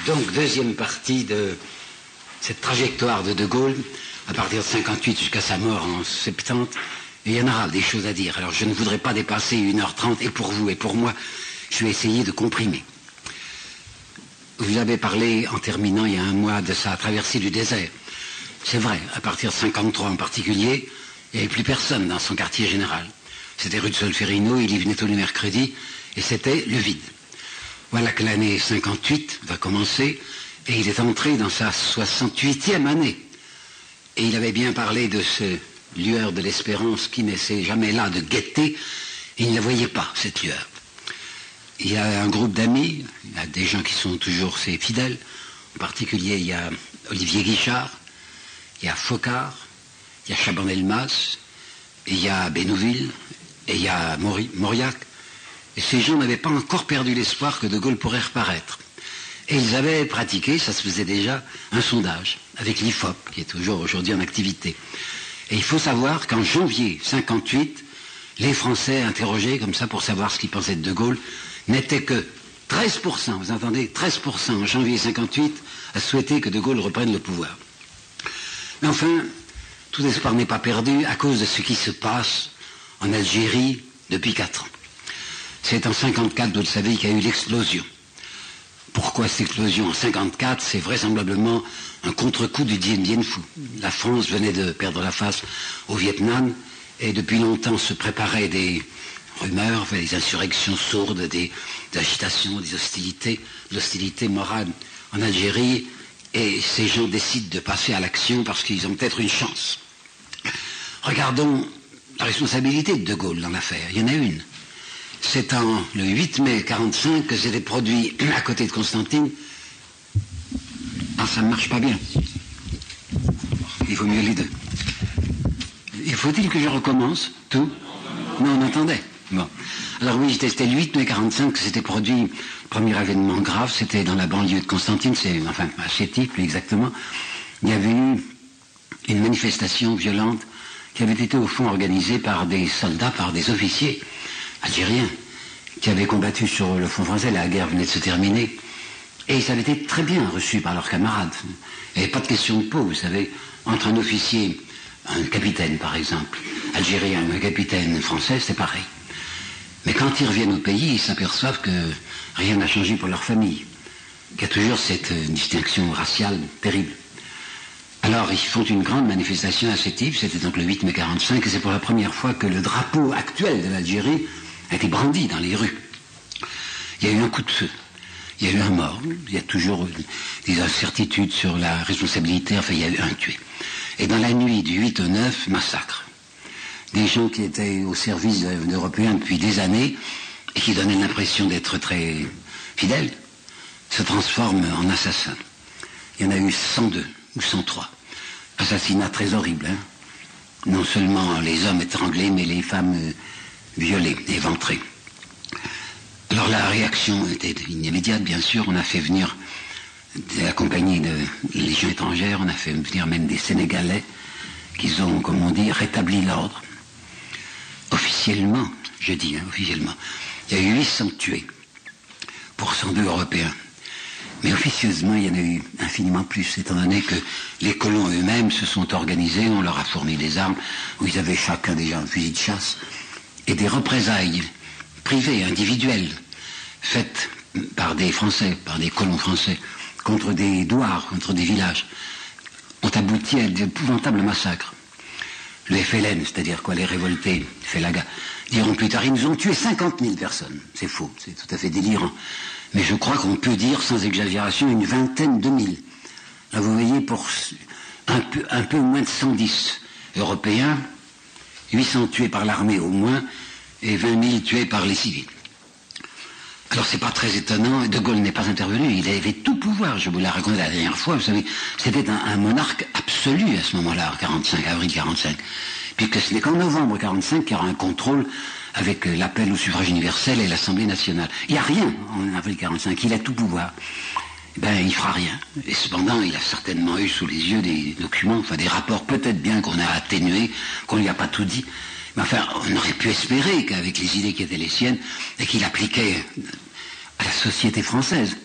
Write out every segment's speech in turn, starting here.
Donc, deuxième partie de cette trajectoire de De Gaulle, à partir de 58 jusqu'à sa mort en 70, et il y en aura des choses à dire. Alors, je ne voudrais pas dépasser 1h30, et pour vous et pour moi, je vais essayer de comprimer. Vous avez parlé, en terminant il y a un mois, de sa traversée du désert. C'est vrai, à partir de 53 en particulier, il n'y avait plus personne dans son quartier général. C'était rue de Solferino, il y venait tous les mercredis, et c'était le vide. Voilà que l'année 58 va commencer, et il est entré dans sa 68e année. Et il avait bien parlé de ce lueur de l'espérance qui naissait jamais là de gaieté, et il ne la voyait pas, cette lueur. Il y a un groupe d'amis, il y a des gens qui sont toujours ses fidèles, en particulier il y a Olivier Guichard, il y a Focard, il y a Chaban-Delmas, il y a Bénouville, et il y a Mauriac. Et ces gens n'avaient pas encore perdu l'espoir que De Gaulle pourrait reparaître. Et ils avaient pratiqué, ça se faisait déjà, un sondage avec l'IFOP, qui est toujours aujourd'hui en activité. Et il faut savoir qu'en janvier 58, les Français interrogés comme ça pour savoir ce qu'ils pensaient de Gaulle n'étaient que 13%, vous entendez, 13% en janvier 58 à souhaiter que De Gaulle reprenne le pouvoir. Mais enfin, tout espoir n'est pas perdu à cause de ce qui se passe en Algérie depuis 4 ans. C'est en 54, vous le savez, qu'il y a eu l'explosion. Pourquoi cette explosion en 54? C'est vraisemblablement un contre-coup du Dien Bien Phu. La France venait de perdre la face au Vietnam et depuis longtemps se préparaient des rumeurs, des insurrections sourdes, des agitations, des hostilités, de l'hostilité morale en Algérie, et ces gens décident de passer à l'action parce qu'ils ont peut-être une chance. Regardons la responsabilité de De Gaulle dans l'affaire. Il y en a une. C'est le 8 mai 1945 que s'était produit à côté de Constantine. Ah, ça ne marche pas bien. Il vaut mieux les deux. Il faut-il que je recommence tout? Non, on entendait. Bon. Alors oui, c'était le 8 mai 1945 que s'était produit le premier événement grave. C'était dans la banlieue de Constantine, enfin à Chéty plus exactement. Il y avait eu une manifestation violente qui avait été au fond organisée par des soldats, par des officiers algériens qui avaient combattu sur le front français. La guerre venait de se terminer. Et ça avait été très bien reçu par leurs camarades. Il n'y avait pas de question de peau, vous savez. Entre un officier, un capitaine par exemple, algérien, un capitaine français, c'est pareil. Mais quand ils reviennent au pays, ils s'aperçoivent que rien n'a changé pour leur famille. Qu'il y a toujours cette distinction raciale terrible. Alors ils font une grande manifestation à Sétif, c'était donc le 8 mai 1945, et c'est pour la première fois que le drapeau actuel de l'Algérie a été brandi dans les rues. Il y a eu un coup de feu, il y a eu un mort, il y a toujours des incertitudes sur la responsabilité, enfin il y a eu un tué. Et dans la nuit du 8 au 9, massacre. Des gens qui étaient au service d'Européens depuis des années et qui donnaient l'impression d'être très fidèles, se transforment en assassins. Il y en a eu 102 ou 103. Assassinat très horrible, hein. Non seulement les hommes étranglés, mais les femmes violées, éventrées. Alors la réaction était immédiate, bien sûr. On a fait venir de la compagnie de Légion étrangère, on a fait venir même des Sénégalais qui ont, comme on dit, rétabli l'ordre. Officiellement, je dis, officiellement, il y a eu 800 tués pour 102 Européens. Mais officieusement, il y en a eu infiniment plus, étant donné que les colons eux-mêmes se sont organisés, on leur a fourni des armes, où ils avaient chacun déjà un fusil de chasse, et des représailles privées, individuelles, faites par des Français, par des colons français, contre des douars, contre des villages, ont abouti à d'épouvantables massacres. Le FLN, c'est-à-dire quoi, les révoltés, Félaga, diront plus tard, ils nous ont tué 50 000 personnes. C'est faux, c'est tout à fait délirant. Mais je crois qu'on peut dire, sans exagération, une vingtaine de mille. Là, vous voyez, pour un peu moins de 110 Européens, 800 tués par l'armée au moins, et 20 000 tués par les civils. Alors c'est pas très étonnant, De Gaulle n'est pas intervenu, il avait tout pouvoir, je vous l'ai raconté la dernière fois, vous savez, c'était un monarque absolu à ce moment-là, en 45, avril 45, puisque ce n'est qu'en novembre 45 qu'il y aura un contrôle avec l'appel au suffrage universel et l'Assemblée nationale. Il n'y a rien en avril 45, il a tout pouvoir. Ben, il fera rien. Et cependant, il a certainement eu sous les yeux des documents, enfin des rapports, peut-être bien qu'on a atténués, qu'on lui a pas tout dit. Mais enfin, on aurait pu espérer qu'avec les idées qui étaient les siennes, et qu'il appliquait à la société française,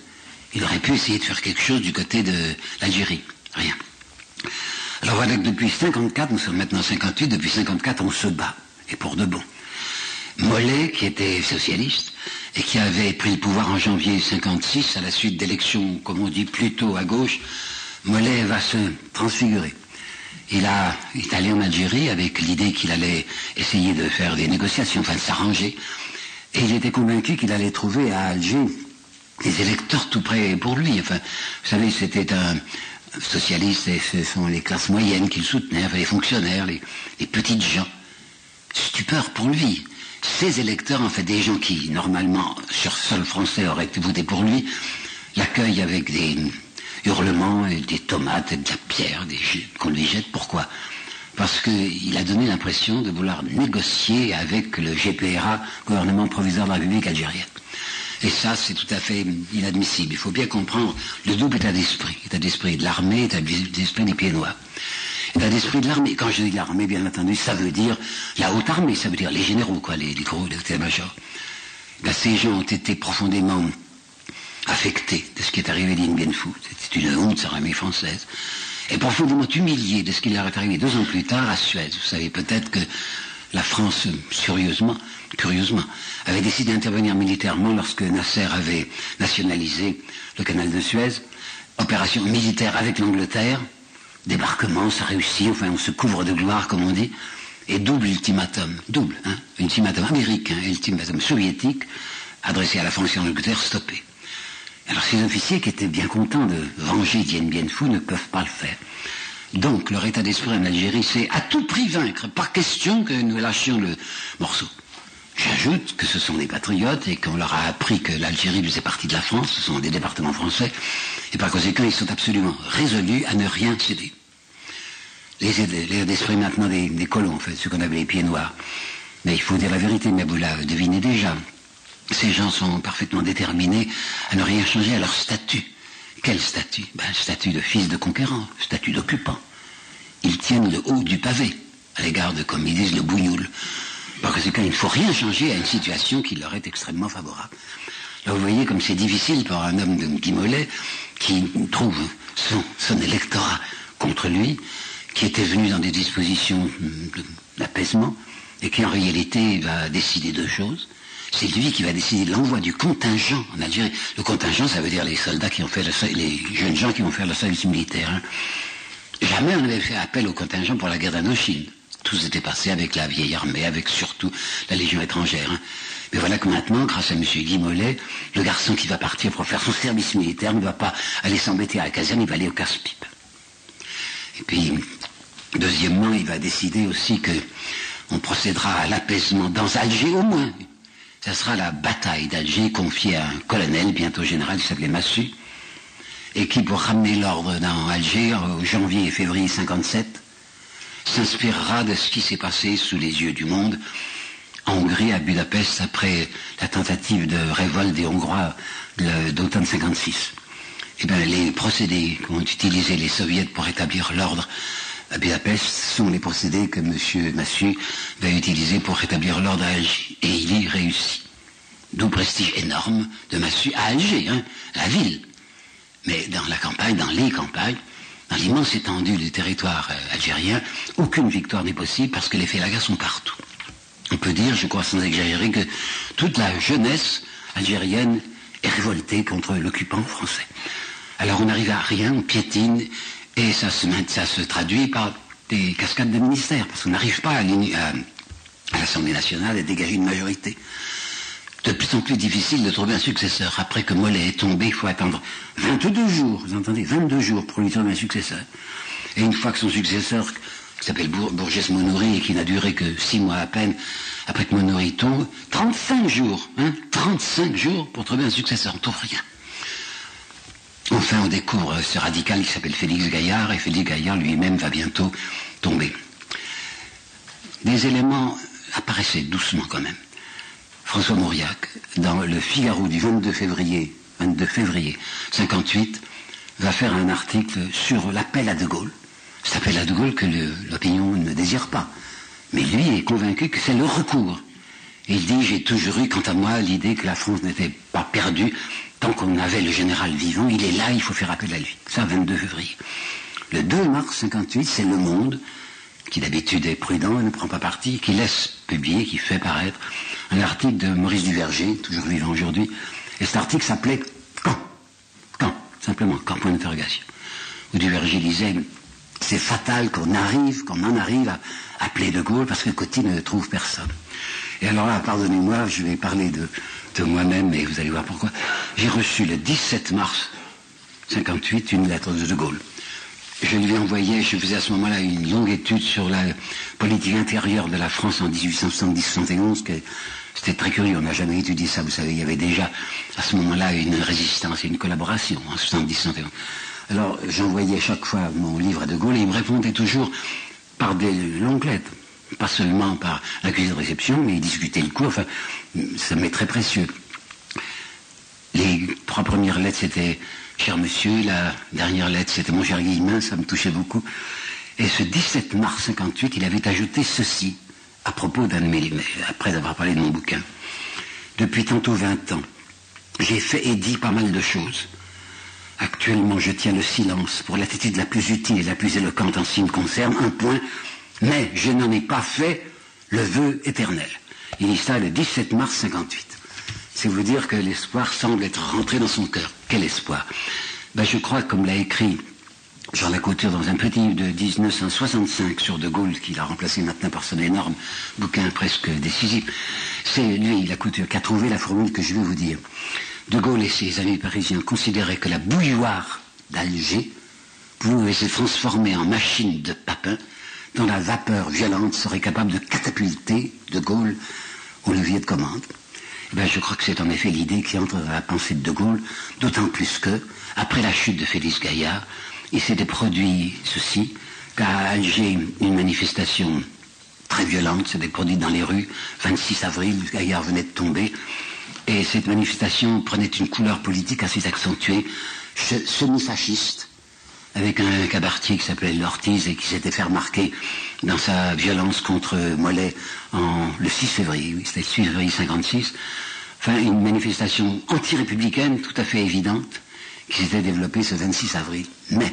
Il aurait pu essayer de faire quelque chose du côté de l'Algérie. Rien. Alors voilà que depuis 54, nous sommes maintenant 58, depuis 54 on se bat, et pour de bon. Mollet, qui était socialiste, et qui avait pris le pouvoir en janvier 56, à la suite d'élections, comme on dit, plutôt à gauche, Mollet va se transfigurer. Il est allé en Algérie avec l'idée qu'il allait essayer de faire des négociations, enfin de s'arranger, et il était convaincu qu'il allait trouver à Alger des électeurs tout près pour lui. Enfin, vous savez, c'était un socialiste, et ce sont les classes moyennes qu'il soutenait, enfin, les fonctionnaires, les petites gens. Stupeur pour lui. Ces électeurs, en fait, des gens qui, normalement, sur sol français, auraient voté pour lui, l'accueillent avec des hurlements, et des tomates, et de la pierre, qu'on lui jette. Pourquoi? Parce qu'il a donné l'impression de vouloir négocier avec le GPRA, gouvernement provisoire de la République algérienne. Et ça, c'est tout à fait inadmissible. Il faut bien comprendre le double état d'esprit de l'armée, état d'esprit des pieds noirs. État d'esprit de l'armée, quand je dis l'armée, bien entendu, ça veut dire la haute armée, ça veut dire les généraux, quoi, les gros, les états-majors. Ben, ces gens ont été profondément affectés de ce qui est arrivé d'In Bien Phu. C'est une honte, cette armée française. Et profondément humiliés de ce qui leur est arrivé 2 ans plus tard à Suez. Vous savez peut-être que la France, curieusement, avait décidé d'intervenir militairement lorsque Nasser avait nationalisé le canal de Suez. Opération militaire avec l'Angleterre, débarquement, ça réussit, enfin on se couvre de gloire comme on dit, et ultimatum américain et ultimatum soviétique adressé à la France et à l'Angleterre, stoppé. Alors ces officiers qui étaient bien contents de venger Dien Bien Phu ne peuvent pas le faire. Donc leur état d'esprit en Algérie, c'est à tout prix vaincre, pas question que nous lâchions le morceau. J'ajoute que ce sont des patriotes et qu'on leur a appris que l'Algérie faisait partie de la France, ce sont des départements français, et par conséquent ils sont absolument résolus à ne rien céder. Les d'esprit maintenant des colons, en fait, ceux qu'on appelle les pieds noirs. Mais il faut dire la vérité, mais vous la devinez déjà. Ces gens sont parfaitement déterminés à ne rien changer à leur statut. Quel statut? Statut de fils de conquérant, statut d'occupant. Ils tiennent le haut du pavé, à l'égard de, comme ils disent, le bougnoul. Par conséquent, il ne faut rien changer à une situation qui leur est extrêmement favorable. Là, vous voyez comme c'est difficile pour un homme de Guy Mollet, qui trouve son électorat contre lui, qui était venu dans des dispositions d'apaisement, et qui en réalité va décider 2 choses. C'est lui qui va décider de l'envoi du contingent en Algérie. Le contingent, ça veut dire les soldats qui ont fait les jeunes gens qui vont faire le service militaire. Hein. Jamais on n'avait fait appel au contingent pour la guerre d'Indochine. Tout s'était passé avec la vieille armée, avec surtout la Légion étrangère. Hein. Mais voilà que maintenant, grâce à M. Guy Mollet, le garçon qui va partir pour faire son service militaire ne va pas aller s'embêter à la caserne, il va aller au casse-pipe. Et puis, deuxièmement, il va décider aussi que on procédera à l'apaisement dans Alger au moins. Ça sera la bataille d'Alger confiée à un colonel, bientôt général, qui s'appelait Massu, et qui, pour ramener l'ordre dans Alger, en janvier et février 57, s'inspirera de ce qui s'est passé sous les yeux du monde en Hongrie, à Budapest, après la tentative de révolte des Hongrois d'automne 56. Eh bien, les procédés qu'ont utilisés les soviets pour établir l'ordre à Budapest sont les procédés que M. Massu va utiliser pour rétablir l'ordre à Alger. Et il y réussit. D'où prestige énorme de Massu à Alger, hein, la ville. Mais dans la campagne, dans les campagnes, dans l'immense étendue du territoire algérien, aucune victoire n'est possible parce que les faits de la guerre sont partout. On peut dire, je crois sans exagérer, que toute la jeunesse algérienne est révoltée contre l'occupant français. Alors on n'arrive à rien, on piétine, et ça se traduit par des cascades de ministères, parce qu'on n'arrive pas à l'Assemblée nationale à dégager une majorité. De plus en plus difficile de trouver un successeur. Après que Mollet est tombé, il faut attendre 22 jours, vous entendez, 22 jours pour lui trouver un successeur. Et une fois que son successeur, qui s'appelle Bourges Monouri, et qui n'a duré que 6 mois à peine, après que Monouri tombe, 35 jours, 35 jours pour trouver un successeur, on ne trouve rien. Enfin, on découvre ce radical qui s'appelle Félix Gaillard, et Félix Gaillard lui-même va bientôt tomber. Des éléments apparaissaient doucement quand même. François Mauriac, dans le Figaro du 22 février 58, va faire un article sur l'appel à De Gaulle. Cet appel à De Gaulle que l'opinion ne désire pas. Mais lui est convaincu que c'est le recours. Et il dit, j'ai toujours eu, quant à moi, l'idée que la France n'était pas perdue tant qu'on avait le général vivant. Il est là, il faut faire appel à lui. Ça, 22 février. Le 2 mars 58, c'est Le Monde, qui d'habitude est prudent et ne prend pas parti, qui laisse publier, qui fait paraître un article de Maurice Duverger, toujours vivant aujourd'hui. Et cet article s'appelait « Quand ?» Quand, simplement, quand, point d'interrogation. Où Duverger disait, c'est fatal qu'on en arrive à appeler De Gaulle parce que Coty ne trouve personne. Et alors là, pardonnez-moi, je vais parler de moi-même, et vous allez voir pourquoi. J'ai reçu le 17 mars 58 une lettre de Gaulle. Je lui envoyais, je faisais à ce moment-là une longue étude sur la politique intérieure de la France en 1870-71, c'était très curieux, on n'a jamais étudié ça, vous savez, il y avait déjà à ce moment-là une résistance et une collaboration en 70-71. Alors j'envoyais chaque fois mon livre à De Gaulle et il me répondait toujours par des longues lettres, pas seulement par l'accusé de réception, mais il discutait le cours, enfin, ça m'est très précieux. Les 3 premières lettres, c'était « Cher monsieur », la dernière lettre, c'était « Mon cher Guillemin », ça me touchait beaucoup. Et ce 17 mars 58, il avait ajouté ceci, à propos d'un de mes livres, après avoir parlé de mon bouquin. Depuis tantôt 20 ans, j'ai fait et dit pas mal de choses. Actuellement, je tiens le silence pour l'attitude la plus utile et la plus éloquente en ce qui me concerne, un point, mais je n'en ai pas fait le vœu éternel. Il dit ça le 17 mars 58. C'est vous dire que l'espoir semble être rentré dans son cœur. Quel espoir? Je crois, comme l'a écrit Jean Lacouture dans un petit livre de 1965 sur De Gaulle, qu'il a remplacé maintenant par son énorme bouquin presque décisif, c'est lui, Lacouture, qui a trouvé la formule que je vais vous dire. De Gaulle et ses amis parisiens considéraient que la bouilloire d'Alger pouvait se transformer en machine de Papin dont la vapeur violente serait capable de catapulter De Gaulle au levier de commande. Je crois que c'est en effet l'idée qui entre dans la pensée de Gaulle, d'autant plus que, après la chute de Félix Gaillard, il s'était produit ceci, qu'à Alger, une manifestation très violente s'était produite dans les rues, 26 avril, Gaillard venait de tomber, et cette manifestation prenait une couleur politique assez accentuée, semi-fasciste, avec un cabaretier qui s'appelait L'Ortiz et qui s'était fait remarquer dans sa violence contre Mollet le 6 février, oui, c'était le 6 février 56, enfin une manifestation anti-républicaine tout à fait évidente qui s'était développée ce 26 avril. Mais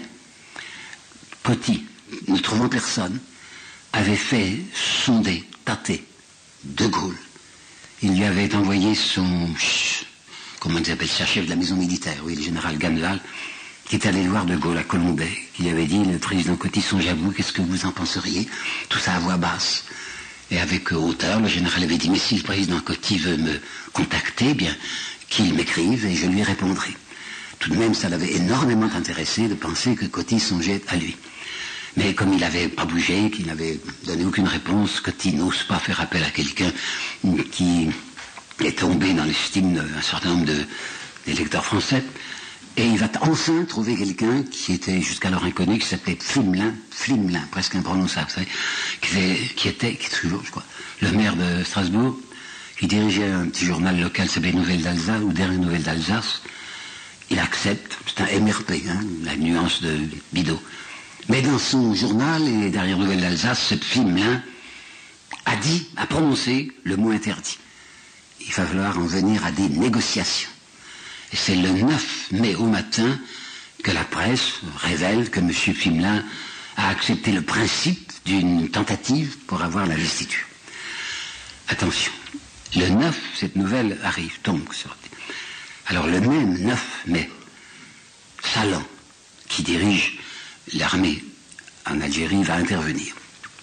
Coty, ne trouvant personne, avait fait sonder, tâter De Gaulle. Il lui avait envoyé son, comment on appelle ça, chef de la maison militaire, oui, le général Ganval, qui est allé voir De Gaulle à Colombey, qui avait dit, le président Coty songe à vous, qu'est-ce que vous en penseriez? Tout ça à voix basse. Et avec hauteur, le général avait dit, mais si le président Coty veut me contacter, bien, qu'il m'écrive et je lui répondrai. Tout de même, ça l'avait énormément intéressé de penser que Coty songeait à lui. Mais comme il n'avait pas bougé, qu'il n'avait donné aucune réponse, Coty n'ose pas faire appel à quelqu'un qui est tombé dans l'estime d'un certain nombre d'électeurs français. Et il va enfin trouver quelqu'un qui était jusqu'alors inconnu, qui s'appelait Flimelin, presque imprononçable, vous savez, qui était toujours, je crois, le maire de Strasbourg, qui dirigeait un petit journal local qui s'appelait Nouvelles d'Alsace, ou Dernières Nouvelles d'Alsace. Il accepte, c'est un MRP, la nuance de Bidault. Mais dans son journal, et Dernières Nouvelles d'Alsace, ce Flimelin a prononcé le mot interdit. Il va falloir en venir à des négociations. Et c'est le 9 mai au matin que la presse révèle que M. Flimelin a accepté le principe d'une tentative pour avoir l'investiture. Attention, le 9, cette nouvelle arrive, tombe. Alors le même 9 mai, Salan, qui dirige l'armée en Algérie, va intervenir.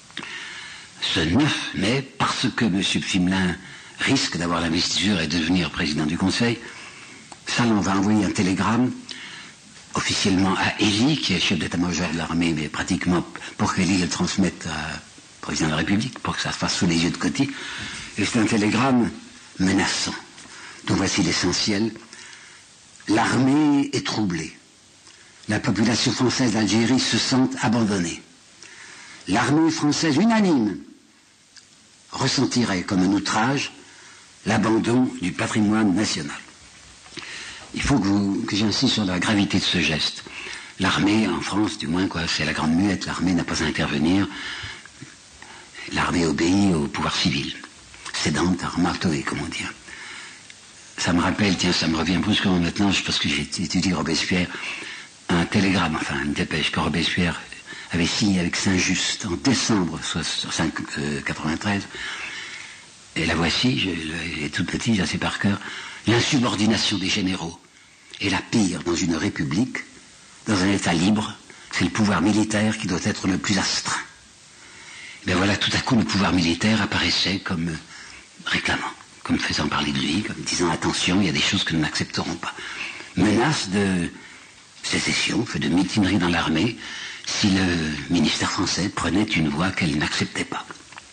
Ce 9 mai, parce que M. Flimelin risque d'avoir l'investiture et de devenir président du Conseil, Salan va envoyer un télégramme officiellement à Élie, qui est chef d'état-major de l'armée, mais pratiquement pour qu'Élie le transmette au président de la République, pour que ça se fasse sous les yeux de Coty. Et c'est un télégramme menaçant. Donc voici l'essentiel. L'armée est troublée. La population française d'Algérie se sent abandonnée. L'armée française unanime ressentirait comme un outrage l'abandon du patrimoine national. Il faut que j'insiste sur la gravité de ce geste. L'armée, en France du moins, c'est la grande muette, l'armée n'a pas à intervenir. L'armée obéit au pouvoir civil. sédentaire, martelé, comme on dit. Ça me rappelle, tiens, ça me revient brusquement maintenant, parce que j'ai étudié Robespierre, un télégramme, enfin une dépêche que Robespierre avait signé avec Saint-Just en décembre 1993. Et la voici, elle est toute petite, je la sais par cœur. L'insubordination des généraux est la pire dans une république, dans un État libre. C'est le pouvoir militaire qui doit être le plus astreint. Et bien voilà, tout à coup, le pouvoir militaire apparaissait comme réclamant, comme faisant parler de lui, comme disant attention, il y a des choses que nous n'accepterons pas. Menace de sécession, de mutinerie dans l'armée, si le ministère français prenait une voie qu'elle n'acceptait pas.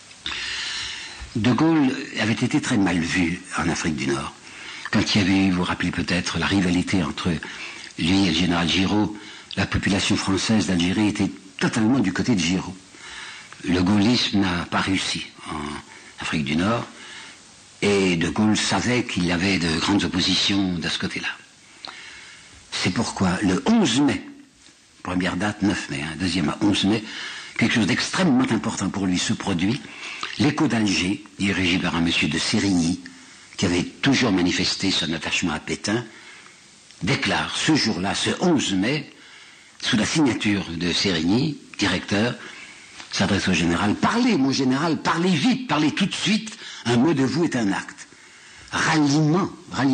De Gaulle avait été très mal vu en Afrique du Nord. Quand il y avait eu, vous vous rappelez peut-être, la rivalité entre lui et le général Giraud, la population française d'Algérie était totalement du côté de Giraud. Le gaullisme n'a pas réussi en Afrique du Nord, et De Gaulle savait qu'il y avait de grandes oppositions de ce côté-là. C'est pourquoi le 11 mai, première date 9 mai, deuxième à 11 mai, quelque chose d'extrêmement important pour lui se produit. L'Écho d'Alger, dirigé par un monsieur de Sérigny, qui avait toujours manifesté son attachement à Pétain, déclare ce jour-là, ce 11 mai, sous la signature de Sérigny, directeur, s'adresse au général: parlez, mon général, parlez vite, parlez tout de suite, un mot de vous est un acte. Ralliement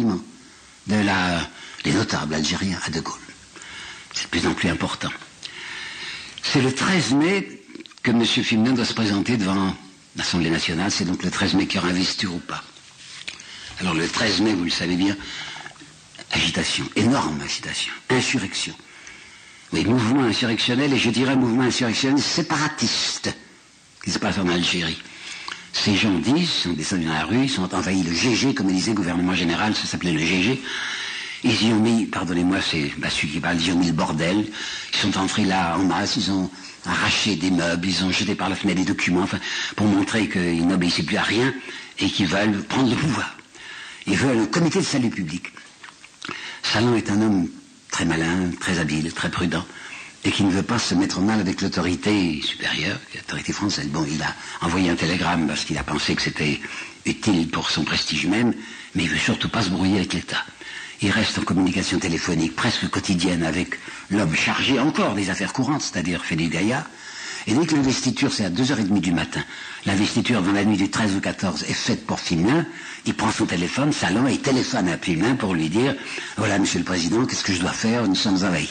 des notables algériens à De Gaulle. C'est de plus en plus important. C'est le 13 mai que M. Filmin doit se présenter devant l'Assemblée nationale. C'est donc le 13 mai qu'il y aura investiture ou pas. Alors le 13 mai, vous le savez bien, agitation, énorme agitation, insurrection. Oui, mouvement insurrectionnel, et je dirais mouvement insurrectionnel séparatiste qui se passe en Algérie. Ces gens disent, sont descendus dans la rue, ils ont envahi le GG, comme disait le gouvernement général, ça s'appelait le GG. Ils y ont mis, pardonnez-moi, c'est Bassu qui parle, ils y ont mis le bordel. Ils sont entrés là en masse, ils ont arraché des meubles, ils ont jeté par la fenêtre des documents, enfin, pour montrer qu'ils n'obéissaient plus à rien et qu'ils veulent prendre le pouvoir. Ils veulent un comité de salut public. Salan est un homme très malin, très habile, très prudent, et qui ne veut pas se mettre en mal avec l'autorité supérieure, l'autorité française. Bon, il a envoyé un télégramme parce qu'il a pensé que c'était utile pour son prestige même, mais il ne veut surtout pas se brouiller avec l'État. Il reste en communication téléphonique presque quotidienne avec l'homme chargé encore des affaires courantes, c'est-à-dire Félix Gaillard. Et dès que l'investiture, c'est à 2h30 du matin, l'investiture dans la nuit du 13 au 14 est faite pour Filmin, il prend son téléphone, Salan, et il téléphone à Filmin pour lui dire « Voilà, monsieur le président, qu'est-ce que je dois faire? Nous sommes en veille. »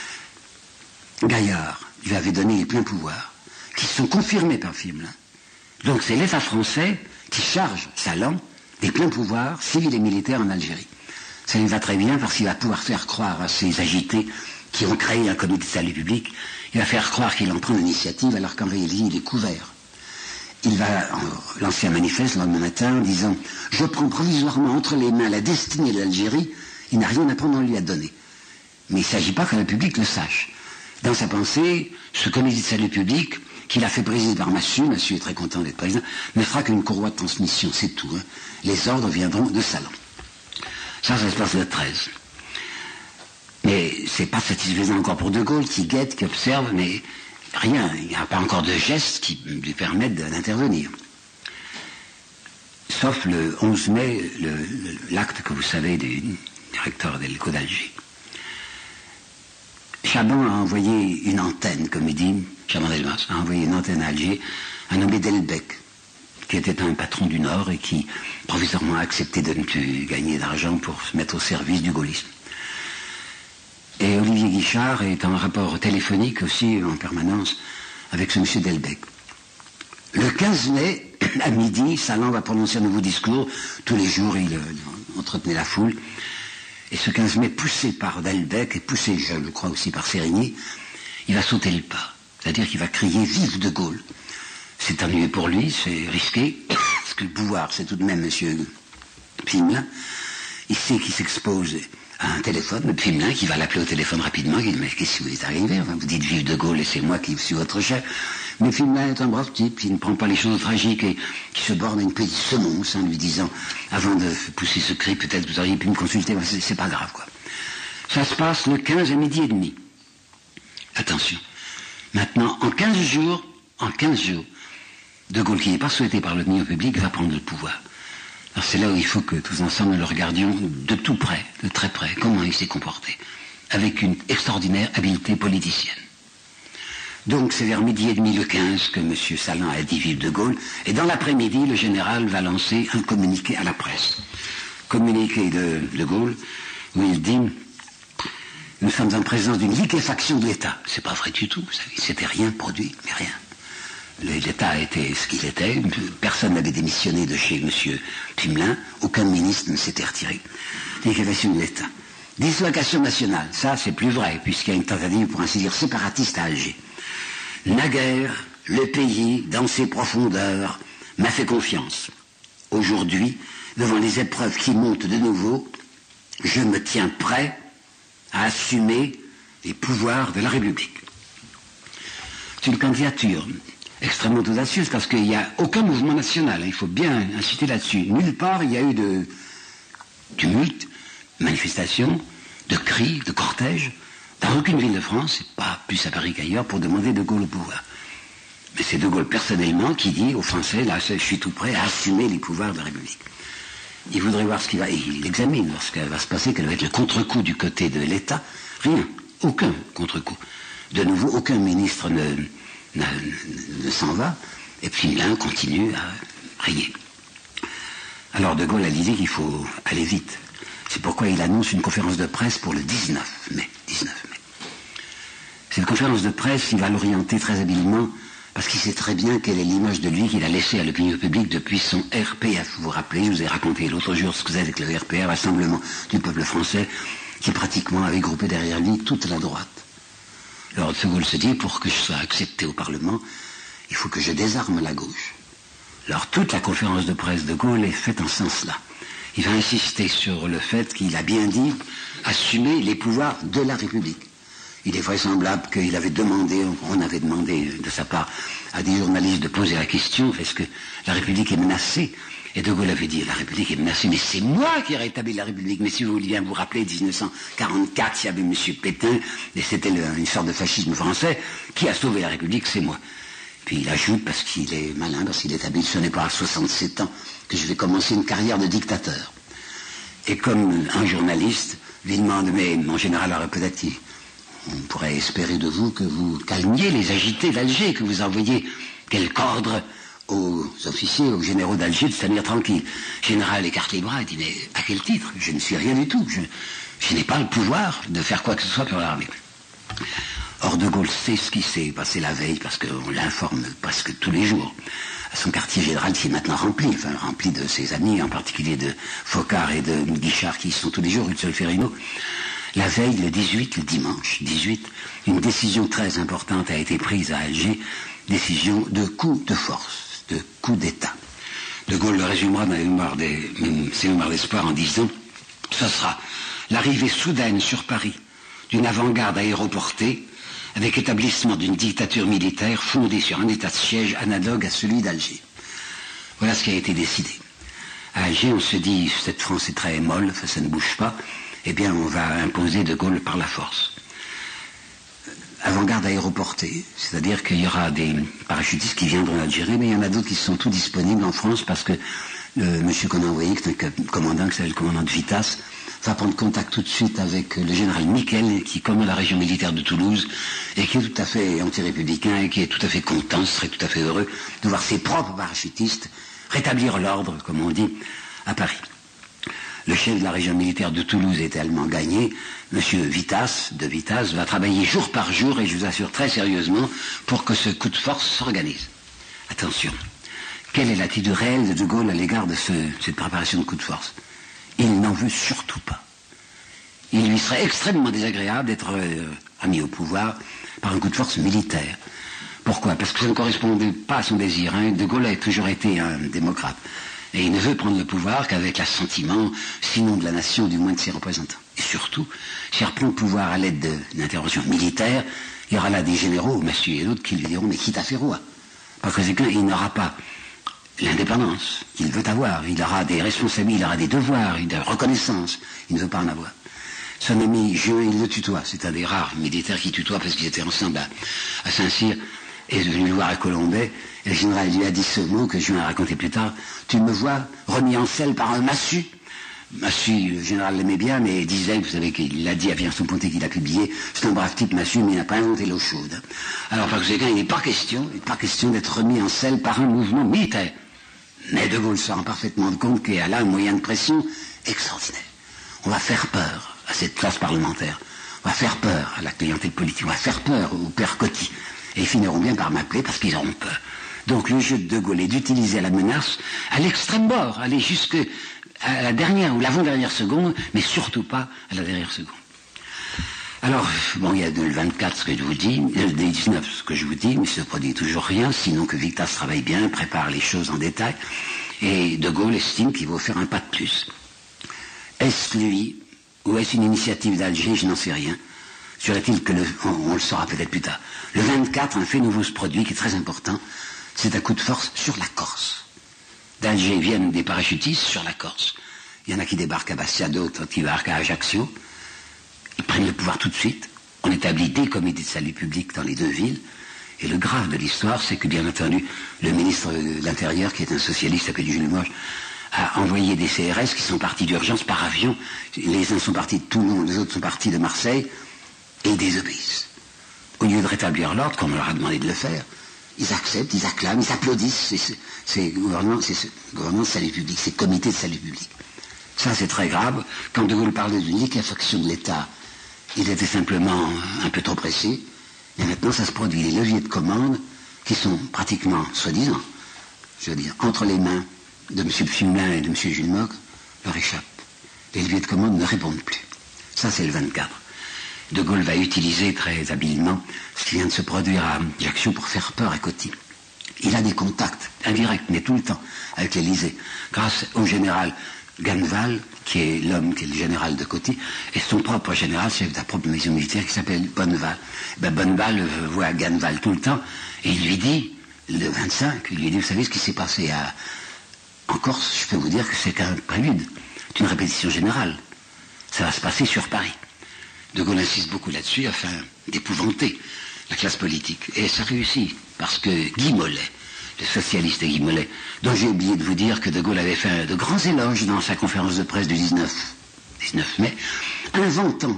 Gaillard lui avait donné les pleins pouvoirs, qui sont confirmés par Filmin. Donc c'est l'État français qui charge Salan des pleins pouvoirs civils et militaires en Algérie. Ça lui va très bien parce qu'il va pouvoir faire croire à ces agités qui ont créé un comité de salut public, il va faire croire qu'il en prend l'initiative alors qu'en réalité il est couvert. Il va lancer un manifeste le lendemain matin en disant « Je prends provisoirement entre les mains la destinée de l'Algérie, il n'a rien à prendre, on lui a donné. » Mais il ne s'agit pas que le public le sache. Dans sa pensée, ce comité de salut public, qu'il a fait présider par Massu est très content d'être président, ne fera qu'une courroie de transmission, c'est tout. Hein. Les ordres viendront de Salan. Ça se passe le 13. Mais c'est pas satisfaisant encore pour De Gaulle, qui guette, qui observe, mais rien, il n'y a pas encore de gestes qui lui permettent d'intervenir. Sauf le 11 mai, l'acte que vous savez du directeur de l'Écho d'Alger. Chaban a envoyé une antenne, comme il dit, Chaban Delmas a envoyé une antenne à Alger, un nommé Delbecq, qui était un patron du Nord et qui provisoirement a accepté de ne plus gagner d'argent pour se mettre au service du gaullisme. Et Olivier Guichard est en rapport téléphonique aussi en permanence avec ce monsieur Delbecq. Le 15 mai, à midi, Salan va prononcer un nouveau discours. Tous les jours, il entretenait la foule. Et ce 15 mai, poussé par Delbecq et poussé, je le crois aussi, par Sérigny, il va sauter le pas. C'est-à-dire qu'il va crier « Vive De Gaulle !» C'est ennuyeux pour lui, c'est risqué, parce que le pouvoir, c'est tout de même M. Filmin. Il sait qu'il s'expose à un téléphone, le Filmin, qui va l'appeler au téléphone rapidement, qui dit « Mais qu'est-ce qui vous est arrivé? Enfin, vous dites Vive De Gaulle et c'est moi qui suis votre chef. » Mais Filmin est un brave type, qui ne prend pas les choses tragiques et qui se borne à une petite semonce en lui disant « Avant de pousser ce cri, peut-être vous auriez pu me consulter, c'est pas grave, quoi. » Ça se passe le 15 à midi et demi. Attention. Maintenant, en 15 jours, De Gaulle, qui n'est pas souhaité par l'opinion publique, va prendre le pouvoir. Alors c'est là où il faut que tous ensemble nous le regardions de tout près, de très près, comment il s'est comporté, avec une extraordinaire habileté politicienne. Donc c'est vers midi et demi le 15 que M. Salan a dit vive de Gaulle, et dans l'après-midi, le général va lancer un communiqué à la presse. Communiqué de Gaulle, où il dit « Nous sommes en présence d'une liquéfaction de l'État ». C'est pas vrai du tout, vous savez, c'était rien produit, mais rien. L'État était ce qu'il était, personne n'avait démissionné de chez M. Pimelin, aucun ministre ne s'était retiré. Liquéfaction de l'État. Dislocation nationale, ça c'est plus vrai, puisqu'il y a une tentative, pour ainsi dire, séparatiste à Alger. Naguère, le pays, dans ses profondeurs, m'a fait confiance. Aujourd'hui, devant les épreuves qui montent de nouveau, je me tiens prêt à assumer les pouvoirs de la République. C'est une candidature extrêmement audacieuse parce qu'il n'y a aucun mouvement national, il faut bien insister là-dessus. Nulle part il y a eu de tumulte, manifestations, de cris, de cortèges, dans aucune ville de France, et pas plus à Paris qu'ailleurs, pour demander de Gaulle au pouvoir. Mais c'est de Gaulle personnellement qui dit aux Français, là je suis tout prêt à assumer les pouvoirs de la République. Il voudrait voir ce qui va, et il examine lorsqu'il va se passer, quel va être le contre-coup du côté de l'État. Rien, aucun contre-coup. De nouveau, aucun ministre ne s'en va, et puis l'un continue à régner. Alors de Gaulle a l'idée qu'il faut aller vite. C'est pourquoi il annonce une conférence de presse pour le 19 mai. Cette conférence de presse, il va l'orienter très habilement, parce qu'il sait très bien quelle est l'image de lui qu'il a laissée à l'opinion publique depuis son RPF. Vous vous rappelez, je vous ai raconté l'autre jour ce que c'est avec le RPF, Rassemblement du peuple français, qui pratiquement avait groupé derrière lui toute la droite. Alors de Gaulle se dit, pour que je sois accepté au Parlement, il faut que je désarme la gauche. Alors toute la conférence de presse de Gaulle est faite en ce sens-là. Il va insister sur le fait qu'il a bien dit assumer les pouvoirs de la République. Il est vraisemblable qu'il avait demandé, on avait demandé de sa part à des journalistes de poser la question, est-ce que la République est menacée? Et de Gaulle avait dit, la République est menacée, mais c'est moi qui ai rétabli la République. Mais si vous vouliez bien vous rappeler, 1944, il y avait M. Pétain, et c'était une sorte de fascisme français, qui a sauvé la République, c'est moi. Puis il ajoute, parce qu'il est malin, parce qu'il est habile, ce n'est pas à 67 ans que je vais commencer une carrière de dictateur. Et comme un journaliste lui demande, mais mon général aurait peut-être dit, on pourrait espérer de vous que vous calmiez les agités d'Alger, que vous envoyiez quelque ordre aux officiers, aux généraux d'Alger de se tenir tranquille. Le général écarte les bras et dit, mais à quel titre? Je ne suis rien du tout. Je n'ai pas le pouvoir de faire quoi que ce soit pour l'armée. Or, de Gaulle sait ce qui s'est passé la veille, parce qu'on l'informe presque tous les jours. Son quartier général qui est maintenant rempli, rempli de ses amis, en particulier de Focard et de Guichard, qui y sont tous les jours, rue de Solferino. La veille, le 18, le dimanche 18, une décision très importante a été prise à Alger, décision de coup de force, de coup d'État. De Gaulle le résumera dans ses mémoires d'espoir en disant « Ce sera l'arrivée soudaine sur Paris d'une avant-garde aéroportée avec établissement d'une dictature militaire fondée sur un état de siège analogue à celui d'Alger. » Voilà ce qui a été décidé. À Alger, on se dit « Cette France est très molle, ça ne bouge pas ». Eh bien, on va imposer de Gaulle par la force. Avant-garde aéroportée, c'est-à-dire qu'il y aura des parachutistes qui viendront d'Algérie, mais il y en a d'autres qui sont tous disponibles en France parce que le monsieur qu'on a envoyé, qui est un commandant, qui s'appelle le commandant de Vitas, va prendre contact tout de suite avec le général Miquel, qui commande la région militaire de Toulouse, et qui est tout à fait anti-républicain, et qui est tout à fait content, serait tout à fait heureux de voir ses propres parachutistes rétablir l'ordre, comme on dit, à Paris. Le chef de la région militaire de Toulouse est tellement gagné, M. Vitas, de Vitas, va travailler jour par jour, et je vous assure très sérieusement, pour que ce coup de force s'organise. Attention, quelle est l'attitude réelle de Gaulle à l'égard de cette préparation de coup de force? Il n'en veut surtout pas. Il lui serait extrêmement désagréable d'être mis au pouvoir par un coup de force militaire. Pourquoi? Parce que ça ne correspondait pas à son désir. De Gaulle a toujours été un démocrate. Et il ne veut prendre le pouvoir qu'avec l'assentiment, sinon de la nation, du moins de ses représentants. Et surtout, s'il reprend le pouvoir à l'aide d'une intervention militaire, il y aura là des généraux, Massieu et d'autres, qui lui diront, mais quitte à faire roi. Parce que il n'aura pas l'indépendance qu'il veut avoir. Il aura des responsabilités, il aura des devoirs, une reconnaissance. Il ne veut pas en avoir. Son ami Jean, il le tutoie. C'est un des rares militaires qui tutoie parce qu'ils étaient ensemble à Saint-Cyr. est venu le voir à Colombey, et le général lui a dit ce mot que je viens à raconter plus tard: tu me vois remis en selle par un massue. Massue, le général l'aimait bien, mais disait, vous savez qu'il l'a dit à Villers-sous-Ponty qu'il a publié, c'est un brave type Massue, mais il n'a pas inventé l'eau chaude. Alors par conséquent, il n'est pas question d'être remis en selle par un mouvement militaire. Mais De Gaulle se rend parfaitement compte qu'il y a là un moyen de pression extraordinaire. On va faire peur à cette classe parlementaire, on va faire peur à la clientèle politique, on va faire peur au père Coty. Et ils finiront bien par m'appeler parce qu'ils auront peur. Donc le jeu de De Gaulle est d'utiliser la menace à l'extrême bord, aller jusqu'à la dernière ou l'avant-dernière seconde, mais surtout pas à la dernière seconde. Alors, bon, il y a le 24 ce que je vous dis, le 19 ce que je vous dis, mais il ne se produit toujours rien, sinon que Victas travaille bien, prépare les choses en détail, et De Gaulle estime qu'il va faire un pas de plus. Est-ce lui, ou est-ce une initiative d'Alger, je n'en sais rien. Serait-il que on le saura peut-être plus tard. Le 24, un fait nouveau se produit qui est très important, c'est un coup de force sur la Corse. D'Alger viennent des parachutistes sur la Corse. Il y en a qui débarquent à Bastia, d'autres qui débarquent à Ajaccio. Ils prennent le pouvoir tout de suite. On établit des comités de salut public dans les deux villes. Et le grave de l'histoire, c'est que, bien entendu, le ministre de l'Intérieur, qui est un socialiste appelé Jules Moche, a envoyé des CRS qui sont partis d'urgence par avion. Les uns sont partis de Toulon, les autres sont partis de Marseille, et ils désobéissent. Au lieu de rétablir l'ordre, comme on leur a demandé de le faire, ils acceptent, ils acclament, ils applaudissent ces gouvernements de salut public, ces comités de salut public. Ça, c'est très grave. Quand De Gaulle parlait d'une liquéfaction de l'État, il était simplement un peu trop pressé. Et maintenant, ça se produit. Les leviers de commande, qui sont pratiquement, soi-disant, je veux dire, entre les mains de M. Pfimelin et de M. Jules Moch, leur échappent. Les leviers de commande ne répondent plus. Ça, c'est le 24. De Gaulle va utiliser très habilement ce qui vient de se produire à Ajaccio pour faire peur à Coty. Il a des contacts indirects, mais tout le temps, avec l'Élysée, grâce au général Ganneval, qui est l'homme qui est le général de Coty, et son propre général, chef de la propre maison militaire, qui s'appelle Bonneval. Bonneval voit Ganneval tout le temps, et il lui dit, le 25, il lui dit, vous savez ce qui s'est passé en Corse, je peux vous dire que c'est qu'un prélude, c'est une répétition générale. Ça va se passer sur Paris. De Gaulle insiste beaucoup là-dessus afin d'épouvanter la classe politique. Et ça réussit, parce que Guy Mollet, le socialiste Guy Mollet, dont j'ai oublié de vous dire que De Gaulle avait fait de grands éloges dans sa conférence de presse du 19 mai, inventant,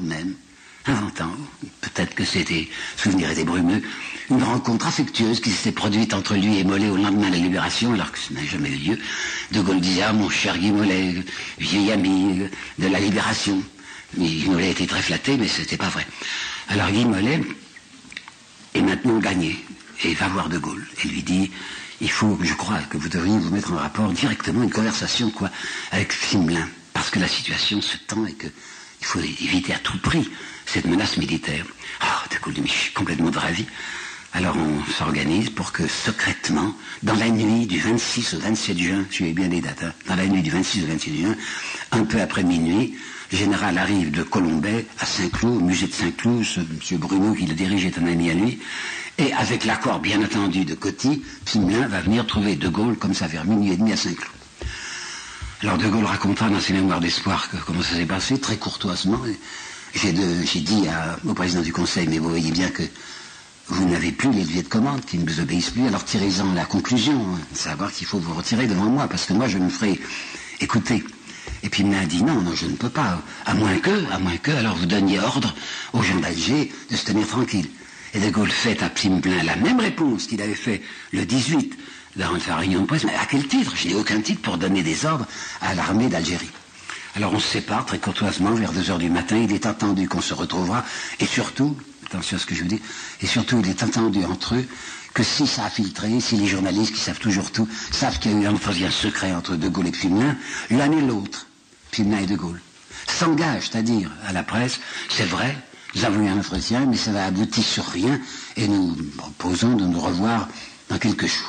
peut-être que c'était, souvenir était brumeux, une rencontre affectueuse qui s'était produite entre lui et Mollet au lendemain de la Libération, alors que ça n'a jamais eu lieu. De Gaulle disait: ah, mon cher Guy Mollet, vieil ami de la Libération. Mais Guy Mollet était très flatté, mais ce n'était pas vrai. Alors Guy Mollet est maintenant gagné, et va voir De Gaulle, et lui dit: il faut, je crois, que vous devriez vous mettre en rapport directement, une conversation, avec Pfimelin, parce que la situation se tend et qu'il faut éviter à tout prix cette menace militaire. Ah, De Gaulle, je suis complètement de ravi. Alors on s'organise pour que secrètement, dans la nuit du 26 au 27 juin, suivez bien les dates, dans la nuit du 26 au 27 juin, un peu après minuit, le général arrive de Colombey à Saint-Cloud, au musée de Saint-Cloud, M. Bruno qui le dirige est un ami à lui, et avec l'accord bien entendu de Coty, Pfimelin va venir trouver De Gaulle comme ça vers minuit et demi à Saint-Cloud. Alors De Gaulle racontera dans ses mémoires d'espoir comment ça s'est passé, très courtoisement. J'ai dit au président du Conseil: mais vous voyez bien que vous n'avez plus les leviers de commande, qui ne vous obéissent plus, alors tirez-en la conclusion, savoir qu'il faut vous retirer devant moi, parce que moi je me ferai écouter. Et puis il m'a dit: non, je ne peux pas, à moins que, alors vous donniez ordre aux gens d'Alger de se tenir tranquille. Et De Gaulle fait à Pfimelin la même réponse qu'il avait fait le 18 dans sa réunion de presse: mais à quel titre? Je n'ai aucun titre pour donner des ordres à l'armée d'Algérie. Alors on se sépare très courtoisement vers 2h du matin, il est attendu qu'on se retrouvera, et surtout, attention à ce que je vous dis, et surtout il est attendu entre eux que si ça a filtré, si les journalistes qui savent toujours tout, savent qu'il y a eu un entretien secret entre De Gaulle et Pfimelin, l'un et l'autre, Pfimelin et De Gaulle, s'engagent à dire à la presse: c'est vrai, nous avons eu un entretien, mais ça va aboutir sur rien, et nous proposons de nous revoir dans quelques jours.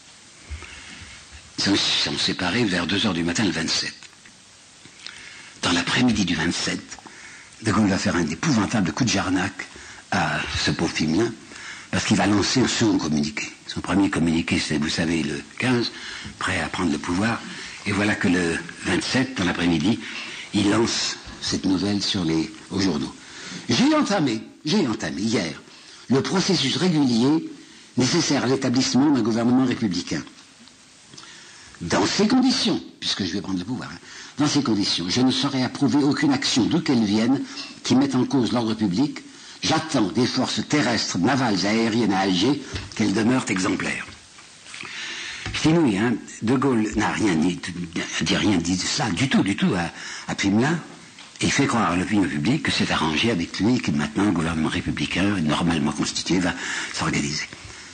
Ils sont séparés vers 2h du matin le 27. Dans l'après-midi du 27, De Gaulle va faire un épouvantable coup de jarnac à ce pauvre Pfimelin, parce qu'il va lancer un second communiqué. Son premier communiqué, c'est, vous savez, le 15, prêt à prendre le pouvoir, et voilà que le 27, dans l'après-midi, il lance cette nouvelle aux journaux. J'ai entamé hier le processus régulier nécessaire à l'établissement d'un gouvernement républicain. Dans ces conditions, puisque je vais prendre le pouvoir, dans ces conditions, je ne saurais approuver aucune action, d'où qu'elle vienne, qui mette en cause l'ordre public. J'attends des forces terrestres, navales et aériennes à Alger qu'elles demeurent exemplaires. C'est inouï, hein. De Gaulle n'a rien dit de ça, du tout, à Pimlin. Et il fait croire à l'opinion publique que c'est arrangé avec lui, que maintenant le gouvernement républicain, normalement constitué, va s'organiser.